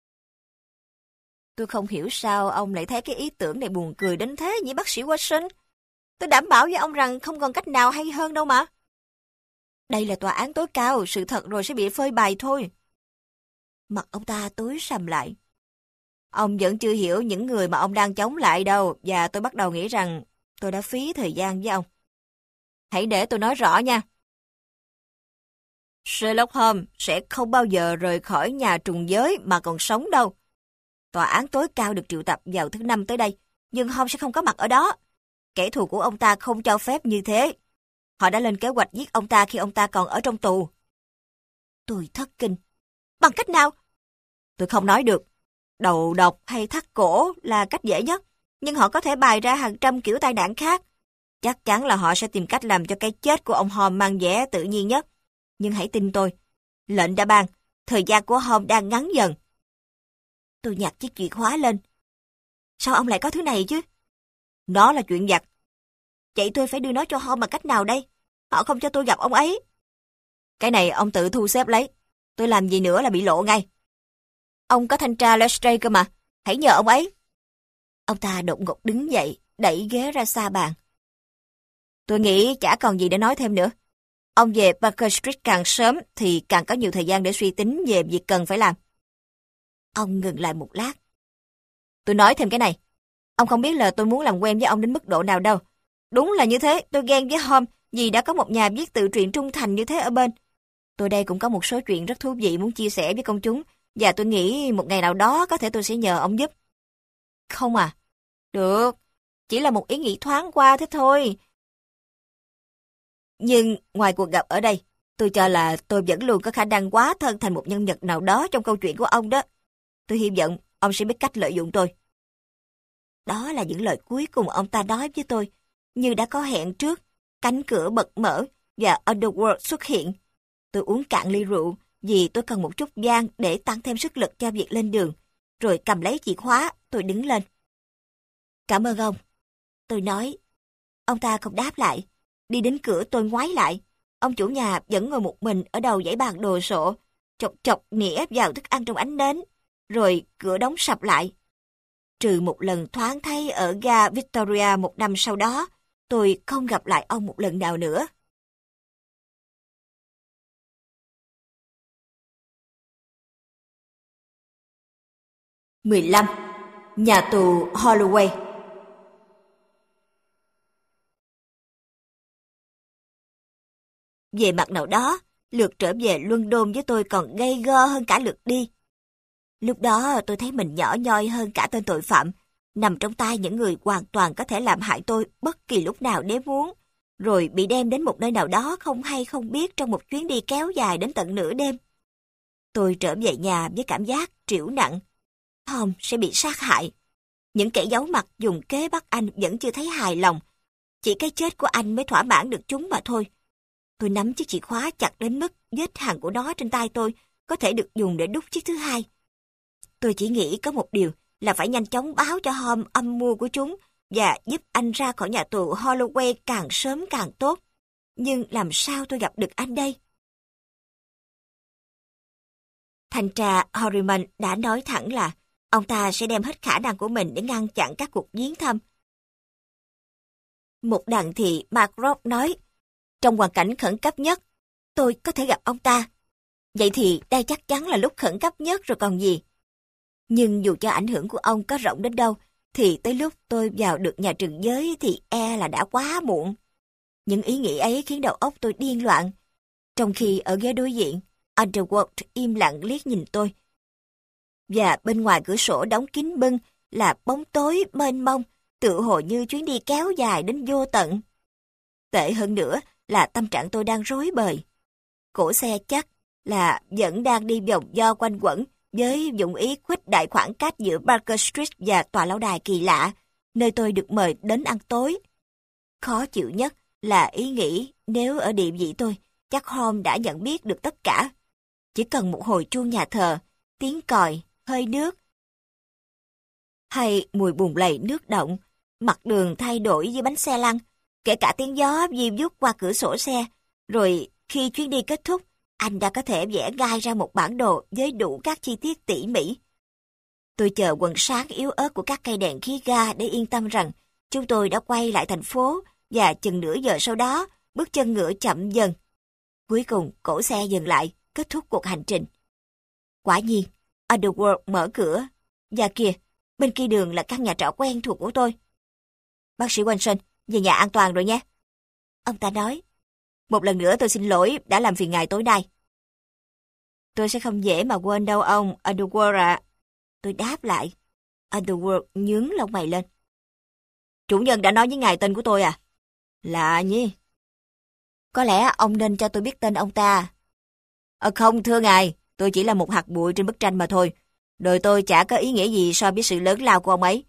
S1: Tôi không hiểu sao ông lại thấy cái ý tưởng này buồn cười đến thế nhỉ bác sĩ Watson? Tôi đảm bảo với ông rằng không còn cách nào hay hơn đâu mà. Đây là tòa án tối cao, sự thật rồi sẽ bị phơi bày thôi. Mặt ông ta tối sầm lại. Ông vẫn chưa hiểu những người mà ông đang chống lại đâu, và tôi bắt đầu nghĩ rằng tôi đã phí thời gian với ông. Hãy để tôi nói rõ nha. Sherlock Holmes sẽ không bao giờ rời khỏi nhà trùng giới mà còn sống đâu. Tòa án tối cao được triệu tập vào thứ năm tới đây, nhưng Holmes sẽ không có mặt ở đó. Kẻ thù của ông ta không cho phép như thế. Họ đã lên kế hoạch giết ông ta khi ông ta còn ở trong tù. Tôi thất kinh. Bằng cách nào? Tôi không nói được. Đầu độc hay thắt cổ là cách dễ nhất, nhưng họ có thể bày ra hàng trăm kiểu tai nạn khác. Chắc chắn là họ sẽ tìm cách làm cho cái chết của ông Holmes mang vẻ tự nhiên nhất. Nhưng hãy tin tôi, lệnh đã ban, thời gian của Holmes đang ngắn dần. Tôi nhặt chiếc chìa khóa lên. Sao ông lại có thứ này chứ? Nó là chuyện vặt. Vậy tôi phải đưa nó cho Holmes bằng cách nào đây? Họ không cho tôi gặp ông ấy. Cái này ông tự thu xếp lấy. Tôi làm gì nữa là bị lộ ngay. Ông có thanh tra Lestrade cơ mà. Hãy nhờ ông ấy. Ông ta đột ngột đứng dậy, đẩy ghế ra xa bàn. Tôi nghĩ chả còn gì để nói thêm nữa. Ông về Baker Street càng sớm thì càng có nhiều thời gian để suy tính về việc cần phải làm. Ông ngừng lại một lát. Tôi nói thêm cái này. Ông không biết là tôi muốn làm quen với ông đến mức độ nào đâu. Đúng là như thế, tôi ghen với Holmes vì đã có một nhà viết tự truyện trung thành như thế ở bên. Tôi đây cũng có một số chuyện rất thú vị muốn chia sẻ với công chúng, và tôi nghĩ một ngày nào đó có thể tôi sẽ nhờ ông giúp. Không à? Được, chỉ là một ý nghĩ thoáng qua thế thôi. Nhưng ngoài cuộc gặp ở đây, tôi cho là tôi vẫn luôn có khả năng hóa thân thành một nhân vật nào đó trong câu chuyện của ông đó. Tôi hy vọng ông sẽ biết cách lợi dụng tôi. Đó là những lời cuối cùng ông ta nói với tôi. Như đã có hẹn trước, cánh cửa bật mở và Underworld xuất hiện. Tôi uống cạn ly rượu vì tôi cần một chút vang để tăng thêm sức lực cho việc lên đường. Rồi cầm lấy chìa khóa, tôi đứng lên. Cảm ơn ông. Tôi nói. Ông ta không đáp lại. Đi đến cửa tôi ngoái lại. Ông chủ nhà vẫn ngồi một mình ở đầu dãy bàn đồ sộ, chọc chọc nĩa vào thức ăn trong ánh nến. Rồi cửa đóng sập lại. Trừ một lần thoáng thấy ở ga Victoria một năm sau đó, tôi không gặp lại ông một lần nào nữa. mười lăm. Nhà tù Holloway. Về mặt nào đó, lượt trở về London với tôi còn gay go hơn cả lượt đi. Lúc đó tôi thấy mình nhỏ nhoi hơn cả tên tội phạm, nằm trong tay những người hoàn toàn có thể làm hại tôi bất kỳ lúc nào nếu muốn, rồi bị đem đến một nơi nào đó không hay không biết trong một chuyến đi kéo dài đến tận nửa đêm. Tôi trở về nhà với cảm giác trĩu nặng. Tom sẽ bị sát hại. Những kẻ giấu mặt dùng kế bắt anh vẫn chưa thấy hài lòng. Chỉ cái chết của anh mới thỏa mãn được chúng mà thôi. Tôi nắm chiếc chìa khóa chặt đến mức vết hằn của nó trên tay tôi có thể được dùng để đúc chiếc thứ hai. Tôi chỉ nghĩ có một điều là phải nhanh chóng báo cho Holmes âm mưu của chúng và giúp anh ra khỏi nhà tù Holloway càng sớm càng tốt. Nhưng làm sao tôi gặp được anh đây? Thanh tra Harriman đã nói thẳng là ông ta sẽ đem hết khả năng của mình để ngăn chặn các cuộc viếng thăm. Một đằng thì Mark Roth nói, trong hoàn cảnh khẩn cấp nhất, tôi có thể gặp ông ta. Vậy thì đây chắc chắn là lúc khẩn cấp nhất rồi còn gì. Nhưng dù cho ảnh hưởng của ông có rộng đến đâu, thì tới lúc tôi vào được nhà trường giới thì e là đã quá muộn. Những ý nghĩ ấy khiến đầu óc tôi điên loạn. Trong khi ở ghế đối diện, Underwood im lặng liếc nhìn tôi. Và bên ngoài cửa sổ đóng kín bưng là bóng tối mênh mông, tựa hồ như chuyến đi kéo dài đến vô tận. Tệ hơn nữa là tâm trạng tôi đang rối bời. Cổ xe chắc là vẫn đang đi vòng vo quanh quẩn với dụng ý khuếch đại khoảng cách giữa Barker Street và tòa lâu đài kỳ lạ, nơi tôi được mời đến ăn tối. Khó chịu nhất là ý nghĩ nếu ở địa vị tôi, chắc Holmes đã nhận biết được tất cả. Chỉ cần một hồi chuông nhà thờ, tiếng còi, hơi nước, hay mùi bùn lầy nước động, mặt đường thay đổi dưới bánh xe lăn, kể cả tiếng gió vi vút qua cửa sổ xe, rồi khi chuyến đi kết thúc, anh đã có thể vẽ gai ra một bản đồ với đủ các chi tiết tỉ mỉ. Tôi chờ quần sáng yếu ớt của các cây đèn khí ga để yên tâm rằng chúng tôi đã quay lại thành phố, và chừng nửa giờ sau đó, bước chân ngựa chậm dần. Cuối cùng, cổ xe dừng lại, kết thúc cuộc hành trình. Quả nhiên, Underwood mở cửa. Và kìa, bên kia đường là căn nhà trọ quen thuộc của tôi. Bác sĩ Watson, về nhà an toàn rồi nhé. Ông ta nói, một lần nữa tôi xin lỗi đã làm phiền ngài tối nay. Tôi sẽ không dễ mà quên đâu ông Underwood ạ. Tôi đáp lại. Underwood nhướng lông mày lên. Chủ nhân đã nói với ngài tên của tôi à? Lạ nhỉ? Có lẽ ông nên cho tôi biết tên ông ta. Ờ không, thưa ngài, tôi chỉ là một hạt bụi trên bức tranh mà thôi. Đời tôi chả có ý nghĩa gì so với sự lớn lao của ông ấy.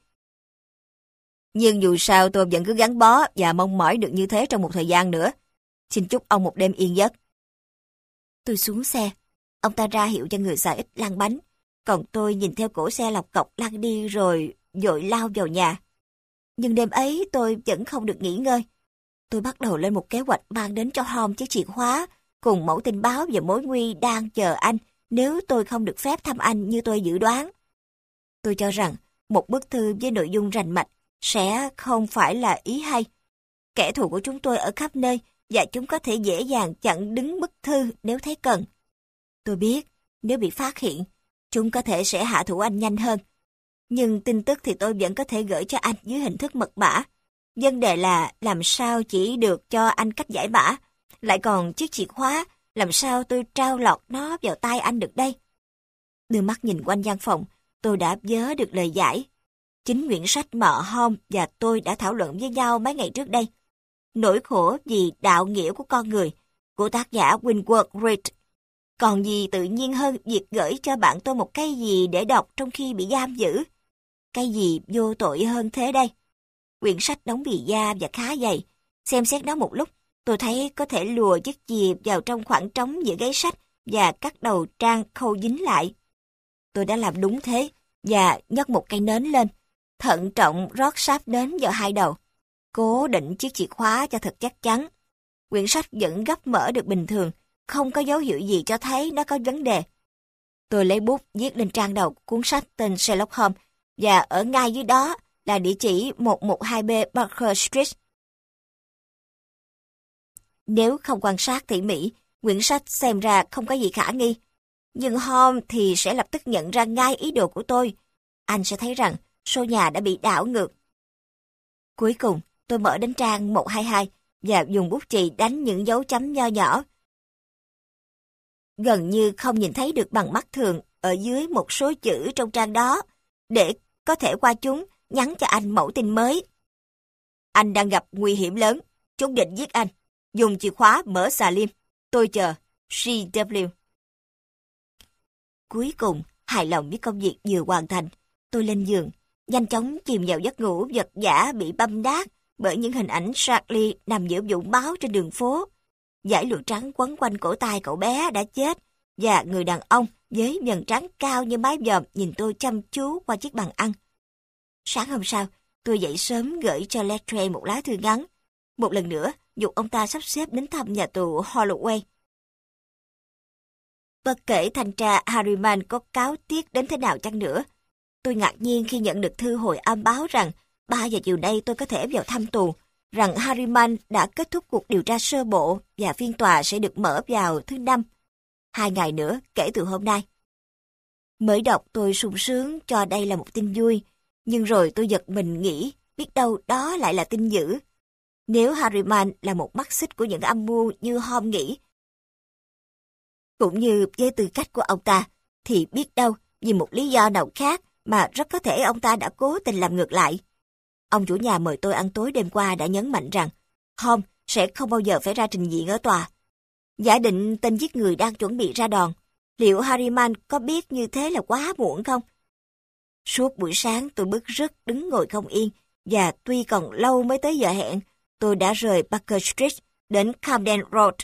S1: Nhưng dù sao tôi vẫn cứ gắn bó và mong mỏi được như thế trong một thời gian nữa. Xin chúc ông một đêm yên giấc. Tôi xuống xe. Ông ta ra hiệu cho người xà ít lăn bánh. Còn tôi nhìn theo cổ xe lọc cọc lăn đi rồi vội lao vào nhà. Nhưng đêm ấy tôi vẫn không được nghỉ ngơi. Tôi bắt đầu lên một kế hoạch mang đến cho Holmes chiếc chìa khóa cùng mẫu tin báo về mối nguy đang chờ anh nếu tôi không được phép thăm anh như tôi dự đoán. Tôi cho rằng một bức thư với nội dung rành mạch sẽ không phải là ý hay. Kẻ thù của chúng tôi ở khắp nơi và chúng có thể dễ dàng chặn đứng bức thư nếu thấy cần. Tôi biết, nếu bị phát hiện, chúng có thể sẽ hạ thủ anh nhanh hơn. Nhưng tin tức thì tôi vẫn có thể gửi cho anh dưới hình thức mật mã. Vấn đề là làm sao chỉ được cho anh cách giải mã, lại còn chiếc chìa khóa, làm sao tôi trao lọt nó vào tay anh được đây? Đưa mắt nhìn quanh gian phòng, tôi đã vớ được lời giải. Chính quyển sách mà Holmes và tôi đã thảo luận với nhau mấy ngày trước đây. Nỗi khổ vì đạo nghĩa của con người, của tác giả Wentworth Reed. Còn gì tự nhiên hơn việc gửi cho bạn tôi một cái gì để đọc trong khi bị giam giữ? Cái gì vô tội hơn thế đây? Quyển sách đóng bì da và khá dày. Xem xét nó một lúc, tôi thấy có thể lùa chiếc chìa vào trong khoảng trống giữa gáy sách và cắt đầu trang khâu dính lại. Tôi đã làm đúng thế và nhấc một cây nến lên, thận trọng rót sáp nến vào hai đầu, cố định chiếc chìa khóa cho thật chắc chắn. Quyển sách vẫn gấp mở được bình thường, không có dấu hiệu gì cho thấy nó có vấn đề. Tôi lấy bút viết lên trang đầu cuốn sách tên Sherlock Holmes và ở ngay dưới đó là địa chỉ một một hai B Barker Street. Nếu không quan sát tỉ mỉ, quyển sách xem ra không có gì khả nghi. Nhưng Holmes thì sẽ lập tức nhận ra ngay ý đồ của tôi. Anh sẽ thấy rằng số nhà đã bị đảo ngược. Cuối cùng, tôi mở đến trang một hai hai và dùng bút chì đánh những dấu chấm nho nhỏ. Gần như không nhìn thấy được bằng mắt thường ở dưới một số chữ trong trang đó, để có thể qua chúng nhắn cho anh mẫu tin mới. Anh đang gặp nguy hiểm lớn, chúng định giết anh. Dùng chìa khóa mở xà lim. Tôi chờ. G W. Cuối cùng, hài lòng với công việc vừa hoàn thành, tôi lên giường, nhanh chóng chìm vào giấc ngủ vật vã bị băm đát bởi những hình ảnh Charlie nằm giữa vũng máu trên đường phố. Dải lụa trắng quấn quanh cổ tay cậu bé đã chết, và người đàn ông với vầng trán cao như mái vòm nhìn tôi chăm chú qua chiếc bàn ăn. Sáng hôm sau, tôi dậy sớm gửi cho Lettre một lá thư ngắn. Một lần nữa, dục ông ta sắp xếp đến thăm nhà tù Holloway. Bất kể thanh tra Harriman có cáo tiết đến thế nào chăng nữa, tôi ngạc nhiên khi nhận được thư hồi âm báo rằng ba giờ chiều nay tôi có thể vào thăm tù, rằng Harriman đã kết thúc cuộc điều tra sơ bộ và phiên tòa sẽ được mở vào thứ Năm, hai ngày nữa kể từ hôm nay. Mới đọc tôi sung sướng cho đây là một tin vui, nhưng rồi tôi giật mình nghĩ biết đâu đó lại là tin dữ. Nếu Harriman là một mắt xích của những âm mưu như Holmes nghĩ, cũng như với tư cách của ông ta, thì biết đâu vì một lý do nào khác mà rất có thể ông ta đã cố tình làm ngược lại. Ông chủ nhà mời tôi ăn tối đêm qua đã nhấn mạnh rằng Holmes sẽ không bao giờ phải ra trình diện ở tòa. Giả định tên giết người đang chuẩn bị ra đòn, liệu Harriman có biết như thế là quá muộn không? Suốt buổi sáng tôi bứt rứt đứng ngồi không yên, và tuy còn lâu mới tới giờ hẹn, tôi đã rời Baker Street đến Camden Road.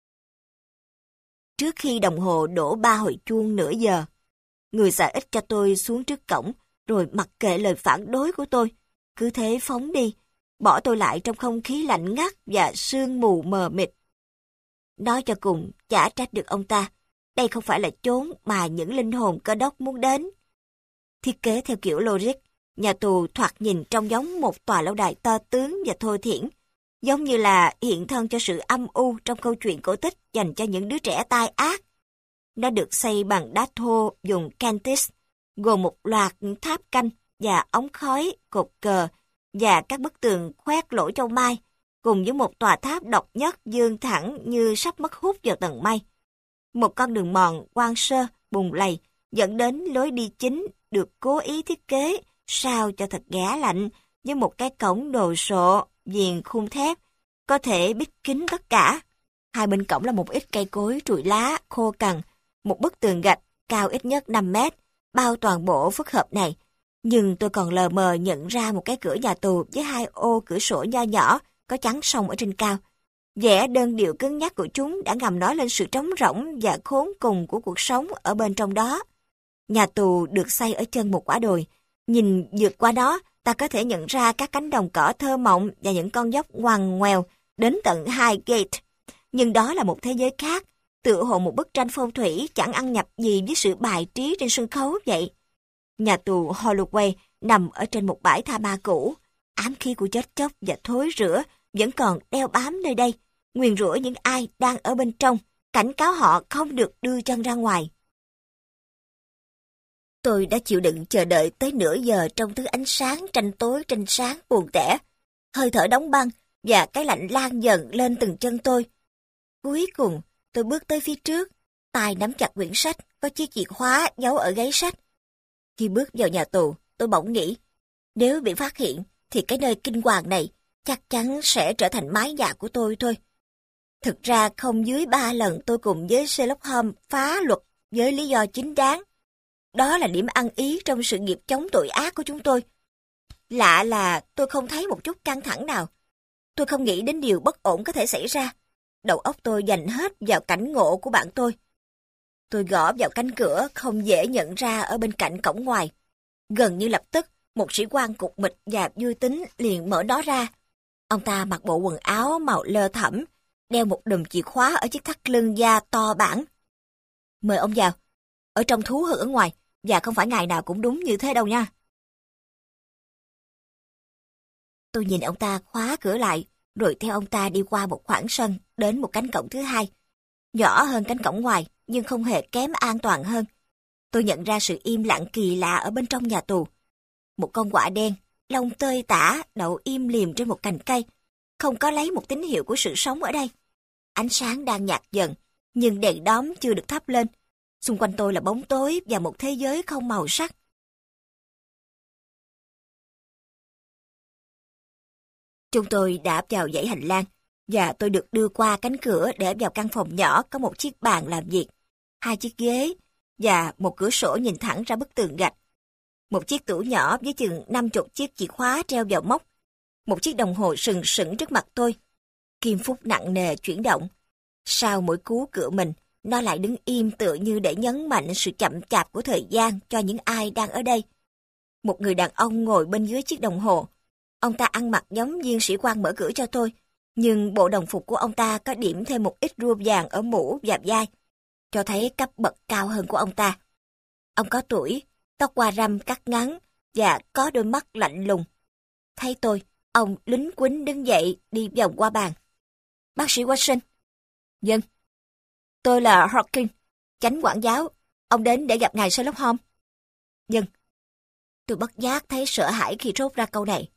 S1: Trước khi đồng hồ đổ ba hồi chuông nửa giờ, người xà ích cho tôi xuống trước cổng, rồi mặc kệ lời phản đối của tôi, cứ thế phóng đi, bỏ tôi lại trong không khí lạnh ngắt và sương mù mờ mịt. Nói cho cùng, chả trách được ông ta, đây không phải là chốn mà những linh hồn cơ đốc muốn đến. Thiết kế theo kiểu logic, nhà tù thoạt nhìn trông giống một tòa lâu đài to tướng và thô thiển, giống như là hiện thân cho sự âm u trong câu chuyện cổ tích dành cho những đứa trẻ tai ác. Nó được xây bằng đá thô dùng Kentish, gồm một loạt tháp canh và ống khói, cột cờ và các bức tường khoét lỗ châu mai, cùng với một tòa tháp độc nhất vươn thẳng như sắp mất hút vào tầng mây. Một con đường mòn hoang sơ, bùn lầy dẫn đến lối đi chính được cố ý thiết kế sao cho thật ghẻ lạnh, với một cái cổng đồ sộ viền khung thép có thể bít kín tất cả. Hai bên cổng là một ít cây cối trụi lá khô cằn, một bức tường gạch cao ít nhất năm mét bao toàn bộ phức hợp này. Nhưng tôi còn lờ mờ nhận ra một cái cửa nhà tù với hai ô cửa sổ nho nhỏ có chắn song ở trên cao. Vẻ đơn điệu cứng nhắc của chúng đã ngầm nói lên sự trống rỗng và khốn cùng của cuộc sống ở bên trong đó. Nhà tù được xây ở chân một quả đồi. Nhìn vượt qua đó, ta có thể nhận ra các cánh đồng cỏ thơ mộng và những con dốc ngoằn ngoèo đến tận Highgate. Nhưng đó là một thế giới khác, tựa hồ một bức tranh phong thủy chẳng ăn nhập gì với sự bài trí trên sân khấu vậy. Nhà tù Holloway nằm ở trên một bãi tha ma cũ. Ám khí của chết chóc và thối rữa vẫn còn đeo bám nơi đây, nguyền rủa những ai đang ở bên trong, cảnh cáo họ không được đưa chân ra ngoài. Tôi đã chịu đựng chờ đợi tới nửa giờ trong thứ ánh sáng tranh tối tranh sáng buồn tẻ, hơi thở đóng băng và cái lạnh lan dần lên từng chân tôi. Cuối cùng, tôi bước tới phía trước, tay nắm chặt quyển sách, có chiếc chìa khóa giấu ở gáy sách. Khi bước vào nhà tù, tôi bỗng nghĩ, nếu bị phát hiện, thì cái nơi kinh hoàng này chắc chắn sẽ trở thành mái nhà của tôi thôi. Thực ra không dưới ba lần tôi cùng với Sherlock Holmes phá luật với lý do chính đáng. Đó là điểm ăn ý trong sự nghiệp chống tội ác của chúng tôi. Lạ là tôi không thấy một chút căng thẳng nào. Tôi không nghĩ đến điều bất ổn có thể xảy ra. Đầu óc tôi dành hết vào cảnh ngộ của bạn tôi. Tôi gõ vào cánh cửa không dễ nhận ra ở bên cạnh cổng ngoài. Gần như lập tức, một sĩ quan cục mịch và vui tính liền mở nó ra. Ông ta mặc bộ quần áo màu lơ thẫm, đeo một đùm chìa khóa ở chiếc thắt lưng da to bản. Mời ông vào. Ở trong thú hơn ở ngoài, và không phải ngày nào cũng đúng như thế đâu nha. Tôi nhìn ông ta khóa cửa lại, rồi theo ông ta đi qua một khoảng sân, đến một cánh cổng thứ hai. Nhỏ hơn cánh cổng ngoài, nhưng không hề kém an toàn hơn. Tôi nhận ra sự im lặng kỳ lạ ở bên trong nhà tù. Một con quạ đen, lông tơi tả, đậu im lìm trên một cành cây, không có lấy một tín hiệu của sự sống ở đây. Ánh sáng đang nhạt dần, nhưng đèn đóm chưa được thắp lên. Xung quanh tôi là bóng tối và một thế giới không màu sắc. Chúng tôi đã vào dãy hành lang, và tôi được đưa qua cánh cửa để vào căn phòng nhỏ có một chiếc bàn làm việc, hai chiếc ghế, và một cửa sổ nhìn thẳng ra bức tường gạch. Một chiếc tủ nhỏ với chừng năm chục chiếc chìa khóa treo vào móc. Một chiếc đồng hồ sừng sững trước mặt tôi. Kim phút nặng nề chuyển động. Sau mỗi cú cựa mình, nó lại đứng im tựa như để nhấn mạnh sự chậm chạp của thời gian cho những ai đang ở đây. Một người đàn ông ngồi bên dưới chiếc đồng hồ. Ông ta ăn mặc giống viên sĩ quan mở cửa cho tôi, nhưng bộ đồng phục của ông ta có điểm thêm một ít rua vàng ở mũ và vai. cho thấy cấp bậc cao hơn của ông ta. Ông có tuổi, tóc qua râm cắt ngắn và có đôi mắt lạnh lùng. Thấy tôi, ông lính quýnh đứng dậy đi vòng qua bàn. Bác sĩ Watson. Dân. Tôi là Hawkins, chánh quản giáo. Ông đến để gặp ngài Sherlock Holmes. Dân. Tôi bất giác thấy sợ hãi khi thốt ra câu này.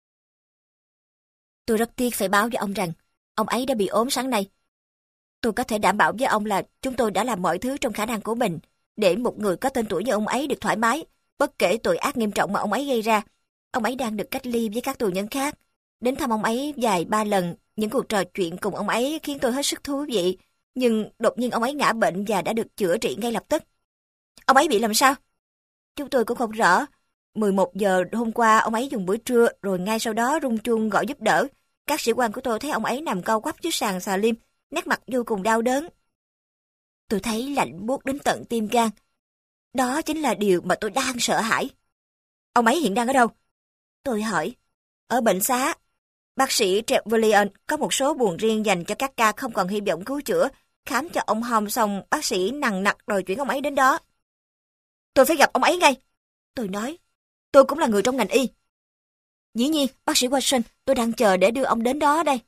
S1: Tôi rất tiếc phải báo với ông rằng ông ấy đã bị ốm sáng nay. Tôi có thể đảm bảo với ông là chúng tôi đã làm mọi thứ trong khả năng của mình để một người có tên tuổi như ông ấy được thoải mái, bất kể tội ác nghiêm trọng mà ông ấy gây ra. Ông ấy đang được cách ly với các tù nhân khác. Đến thăm ông ấy vài ba lần, những cuộc trò chuyện cùng ông ấy khiến tôi hết sức thú vị. Nhưng đột nhiên ông ấy ngã bệnh và đã được chữa trị ngay lập tức. Ông ấy bị làm sao? Chúng tôi cũng không rõ. mười một giờ hôm qua ông ấy dùng bữa trưa rồi ngay sau đó rung chuông gọi giúp đỡ. Các sĩ quan của tôi thấy ông ấy nằm co quắp dưới sàn xà lim, nét mặt vô cùng đau đớn. Tôi thấy lạnh buốt đến tận tim gan. Đó chính là điều mà tôi đang sợ hãi. Ông ấy hiện đang ở đâu? Tôi hỏi. Ở bệnh xá. Bác sĩ Trevelyan có một số buồng riêng dành cho các ca không còn hy vọng cứu chữa. Khám cho ông Holmes xong, bác sĩ nằng nặc đòi chuyển ông ấy đến đó. Tôi phải gặp ông ấy ngay. Tôi nói. Tôi cũng là người trong ngành y. Dĩ nhiên, bác sĩ Watson, tôi đang chờ để đưa ông đến đó đây.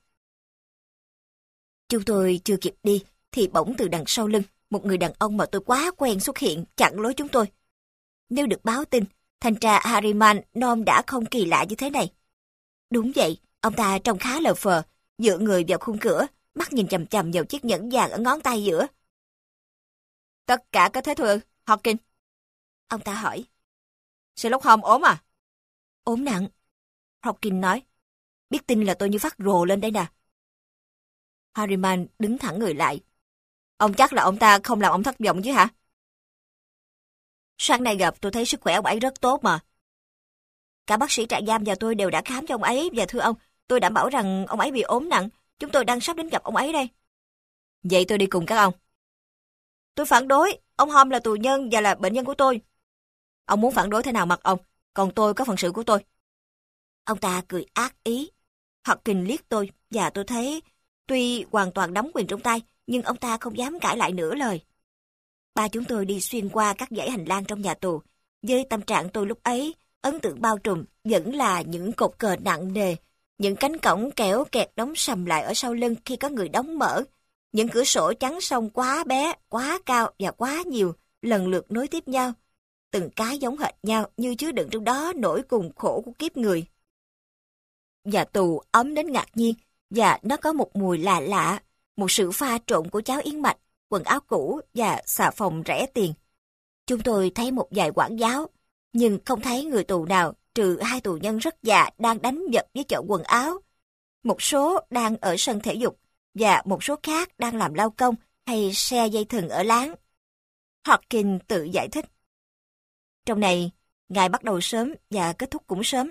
S1: Chúng tôi chưa kịp đi, thì bỗng từ đằng sau lưng, một người đàn ông mà tôi quá quen xuất hiện chặn lối chúng tôi. Nếu được báo tin, thanh tra Harriman Norm đã không kỳ lạ như thế này. Đúng vậy, ông ta trông khá lờ phờ, dựa người vào khung cửa, mắt nhìn chằm chằm vào chiếc nhẫn vàng ở ngón tay giữa. Tất cả có thế thôi ư, Hawkins? Ông ta hỏi. Sherlock Holmes ốm à? Ốm nặng. Hawkins nói. Biết tin là tôi như phát rồ lên đây nè. Harriman đứng thẳng người lại. Ông chắc là ông ta không làm ông thất vọng chứ hả? Sáng nay gặp tôi thấy sức khỏe ông ấy rất tốt mà. Cả bác sĩ trại giam và tôi đều đã khám cho ông ấy và thưa ông, tôi đảm bảo rằng ông ấy bị ốm nặng. Chúng tôi đang sắp đến gặp ông ấy đây. Vậy tôi đi cùng các ông. Tôi phản đối. Ông Holmes là tù nhân và là bệnh nhân của tôi. Ông muốn phản đối thế nào mặc ông, còn tôi có phận sự của tôi. Ông ta cười ác ý. Hawkins liếc tôi và tôi thấy tuy hoàn toàn đóng quyền trong tay, nhưng ông ta không dám cãi lại nửa lời. Ba chúng tôi đi xuyên qua các dãy hành lang trong nhà tù. Với tâm trạng tôi lúc ấy, ấn tượng bao trùm vẫn là những cột cờ nặng nề, những cánh cổng kéo kẹt đóng sầm lại ở sau lưng khi có người đóng mở, những cửa sổ chắn song quá bé, quá cao và quá nhiều, lần lượt nối tiếp nhau. Từng cái giống hệt nhau như chứa đựng trong đó nỗi cùng khổ của kiếp người. Nhà tù ấm đến ngạc nhiên, và nó có một mùi lạ lạ, một sự pha trộn của cháo yến mạch, quần áo cũ và xà phòng rẻ tiền. Chúng tôi thấy một vài quản giáo, nhưng không thấy người tù nào trừ hai tù nhân rất già đang đánh giật với chợ quần áo. Một số đang ở sân thể dục, và một số khác đang làm lao công hay xe dây thừng ở láng. Hawkins tự giải thích. Trong này, ngày bắt đầu sớm và kết thúc cũng sớm.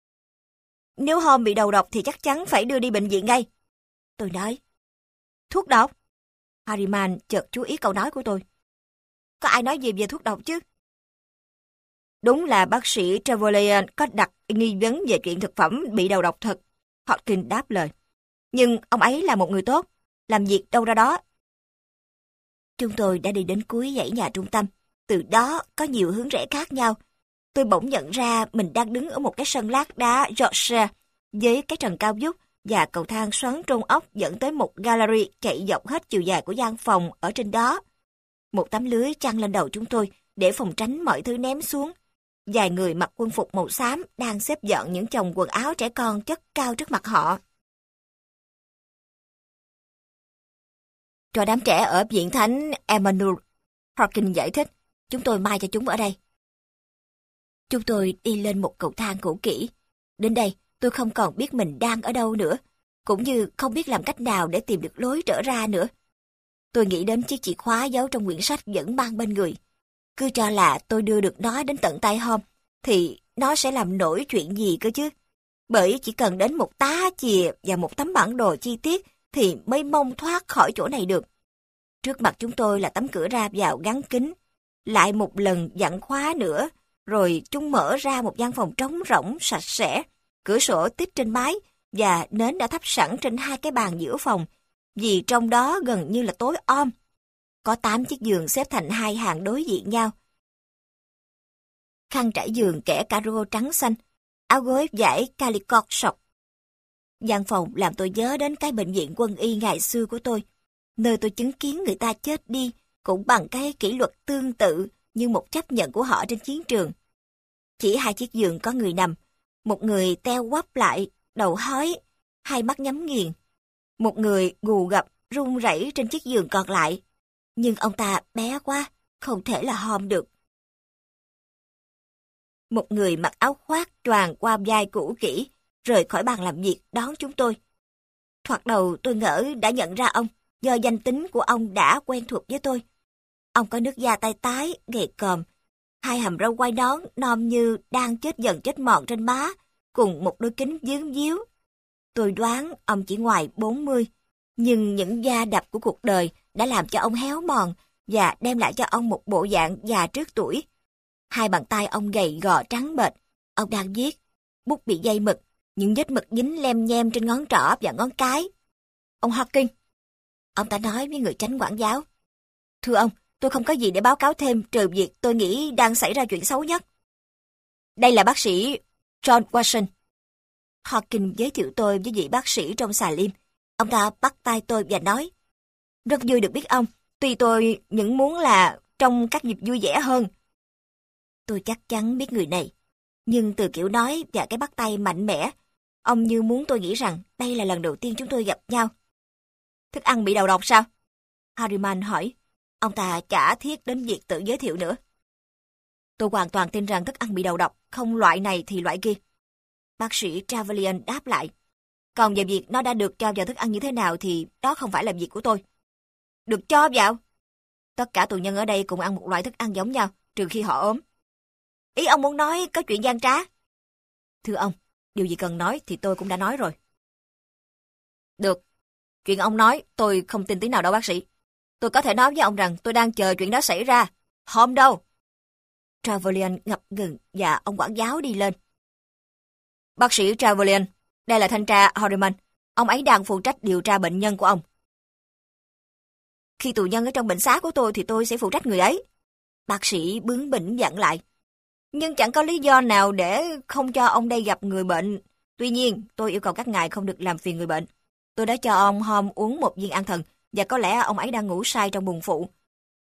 S1: Nếu Holmes bị đầu độc thì chắc chắn phải đưa đi bệnh viện ngay. Tôi nói. Thuốc độc? Harriman chợt chú ý câu nói của tôi. Có ai nói gì về thuốc độc chứ? Đúng là bác sĩ Trevelyan có đặt nghi vấn về chuyện thực phẩm bị đầu độc thật. Hawkins đáp lời. Nhưng ông ấy là một người tốt, làm việc đâu ra đó. Chúng tôi đã đi đến cuối dãy nhà trung tâm. Từ đó có nhiều hướng rẽ khác nhau. Tôi bỗng nhận ra mình đang đứng ở một cái sân lát đá Yorkshire với cái trần cao vút và cầu thang xoắn trôn ốc dẫn tới một gallery chạy dọc hết chiều dài của gian phòng ở trên đó. Một tấm lưới chăn lên đầu chúng tôi để phòng tránh mọi thứ ném xuống. Vài người mặc quân phục màu xám đang xếp dọn những chồng quần áo trẻ con chất cao trước mặt họ. Cho đám trẻ ở viện thánh Emmanuel, Hawkins giải thích, chúng tôi mai cho chúng ở đây. Chúng tôi đi lên một cầu thang cũ kỹ. Đến đây, tôi không còn biết mình đang ở đâu nữa, cũng như không biết làm cách nào để tìm được lối trở ra nữa. Tôi nghĩ đến chiếc chìa khóa giấu trong quyển sách vẫn mang bên người. Cứ cho là tôi đưa được nó đến tận tay Holmes, thì nó sẽ làm nổi chuyện gì cơ chứ? Bởi chỉ cần đến một tá chìa và một tấm bản đồ chi tiết thì mới mong thoát khỏi chỗ này được. Trước mặt chúng tôi là tấm cửa ra vào gắn kính. Lại một lần dặn khóa nữa, rồi chúng mở ra một gian phòng trống rỗng, sạch sẽ, cửa sổ tít trên mái và nến đã thắp sẵn trên hai cái bàn giữa phòng, vì trong đó gần như là tối om. Có tám chiếc giường xếp thành hai hàng đối diện nhau. Khăn trải giường kẻ caro trắng xanh, áo gối vải calico sọc. Gian phòng làm tôi nhớ đến cái bệnh viện quân y ngày xưa của tôi, nơi tôi chứng kiến người ta chết đi cũng bằng cái kỷ luật tương tự như một chấp nhận của họ trên chiến trường. Chỉ hai chiếc giường có người nằm, một người teo quắp lại, đầu hói, hai mắt nhắm nghiền. Một người gù gập, run rẩy trên chiếc giường còn lại. Nhưng ông ta bé quá, không thể là hòm được. Một người mặc áo khoác choàng qua vai cũ kỹ, rời khỏi bàn làm việc đón chúng tôi. Thoạt đầu tôi ngỡ đã nhận ra ông, do danh tính của ông đã quen thuộc với tôi. Ông có nước da tay tái, gầy còm, hai hàm râu quai nón non như đang chết dần chết mòn trên má, cùng một đôi kính díu díu. Tôi đoán ông chỉ ngoài bốn mươi, nhưng những va đập của cuộc đời đã làm cho ông héo mòn và đem lại cho ông một bộ dạng già trước tuổi. Hai bàn tay ông gầy gò trắng bệch, ông đang viết, bút bị dây mực, những vết mực dính lem nhem trên ngón trỏ và ngón cái. Ông Hawking, ông ta nói với người chánh quản giáo. Thưa ông, tôi không có gì để báo cáo thêm trừ việc tôi nghĩ đang xảy ra chuyện xấu nhất. Đây là bác sĩ John Watson. Hawking giới thiệu tôi với vị bác sĩ trong xà lim. Ông ta bắt tay tôi và nói, rất vui được biết ông, tuy tôi những muốn là trong các dịp vui vẻ hơn. Tôi chắc chắn biết người này, nhưng từ kiểu nói và cái bắt tay mạnh mẽ, ông như muốn tôi nghĩ rằng đây là lần đầu tiên chúng tôi gặp nhau. Thức ăn bị đầu độc sao? Harriman hỏi. Ông ta chả thiết đến việc tự giới thiệu nữa. Tôi hoàn toàn tin rằng thức ăn bị đầu độc, không loại này thì loại kia. Bác sĩ Trevelyan đáp lại. Còn về việc nó đã được cho vào thức ăn như thế nào thì đó không phải là việc của tôi. Được cho vào? Tất cả tù nhân ở đây cùng ăn một loại thức ăn giống nhau, trừ khi họ ốm. Ý ông muốn nói có chuyện gian trá? Thưa ông, điều gì cần nói thì tôi cũng đã nói rồi. Được, chuyện ông nói tôi không tin tí nào đâu bác sĩ. Tôi có thể nói với ông rằng tôi đang chờ chuyện đó xảy ra. Không đâu. Trevelyan ngập ngừng và ông quản giáo đi lên. Bác sĩ Trevelyan, đây là thanh tra Harriman. Ông ấy đang phụ trách điều tra bệnh nhân của ông. Khi tù nhân ở trong bệnh xá của tôi thì tôi sẽ phụ trách người ấy. Bác sĩ bướng bỉnh dặn lại. Nhưng chẳng có lý do nào để không cho ông đây gặp người bệnh. Tuy nhiên, tôi yêu cầu các ngài không được làm phiền người bệnh. Tôi đã cho ông hôm uống một viên an thần, và có lẽ ông ấy đang ngủ say trong buồng phụ.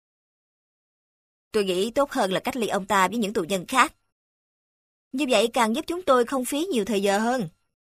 S1: Tôi nghĩ tốt hơn là cách ly ông ta với những tù nhân khác. Như vậy càng giúp chúng tôi không phí nhiều thời giờ hơn.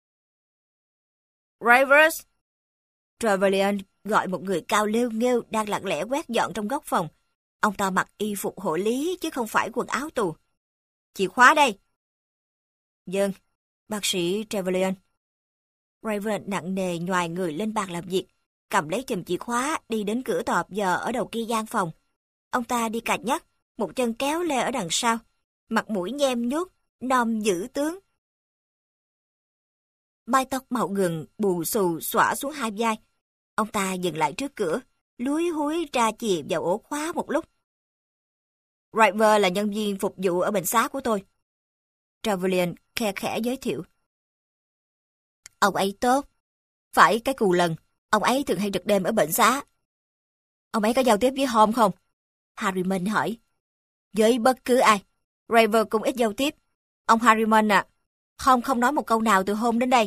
S1: Rivers! Trevelyan gọi một người cao lêu nghêu đang lặng lẽ quét dọn trong góc phòng. Ông ta mặc y phục hộ lý chứ không phải quần áo tù. Chìa khóa đây. Vâng, bác sĩ Trevelyan. Raven nặng nề nhoài người lên bàn làm việc, cầm lấy chùm chìa khóa đi đến cửa tọp giờ ở đầu kia gian phòng. Ông ta đi cà nhắc, một chân kéo lê ở đằng sau, mặt mũi nhem nhuốc, non dữ tướng. Mái tóc màu gừng bù xù xõa xuống hai vai. Ông ta dừng lại trước cửa, lúi húi tra chìa vào ổ khóa một lúc. River là nhân viên phục vụ ở bệnh xá của tôi. Trevelyan khe khẽ giới thiệu. Ông ấy tốt. Phải cái cù lần, ông ấy thường hay trực đêm ở bệnh xá. Ông ấy có giao tiếp với Holmes không? Harriman hỏi. Với bất cứ ai. River cũng ít giao tiếp. Ông Harriman à, Holmes không nói một câu nào từ hôm đến đây.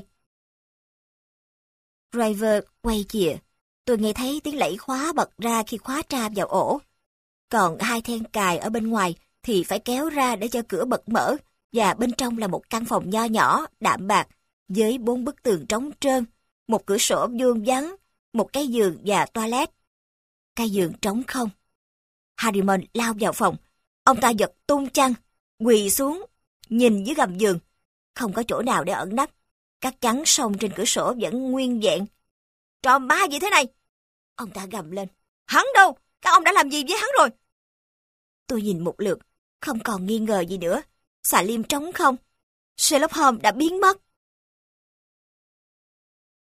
S1: River quay chìa. Tôi nghe thấy tiếng lẫy khóa bật ra khi khóa tra vào ổ. Còn hai then cài ở bên ngoài thì phải kéo ra để cho cửa bật mở, và bên trong là một căn phòng nho nhỏ, đạm bạc, với bốn bức tường trống trơn, một cửa sổ vuông vắn, một cái giường và toilet. Cái giường trống không. Harriman lao vào phòng. Ông ta giật tung chăn, quỳ xuống, nhìn dưới gầm giường. Không có chỗ nào để ẩn nấp. Các chắn song trên cửa sổ vẫn nguyên vẹn. Trò ma gì thế này? Ông ta gầm lên. Hắn đâu? Các ông đã làm gì với hắn rồi? Tôi nhìn một lượt, không còn nghi ngờ gì nữa. Xà lim trống không. Sherlock Holmes đã biến mất.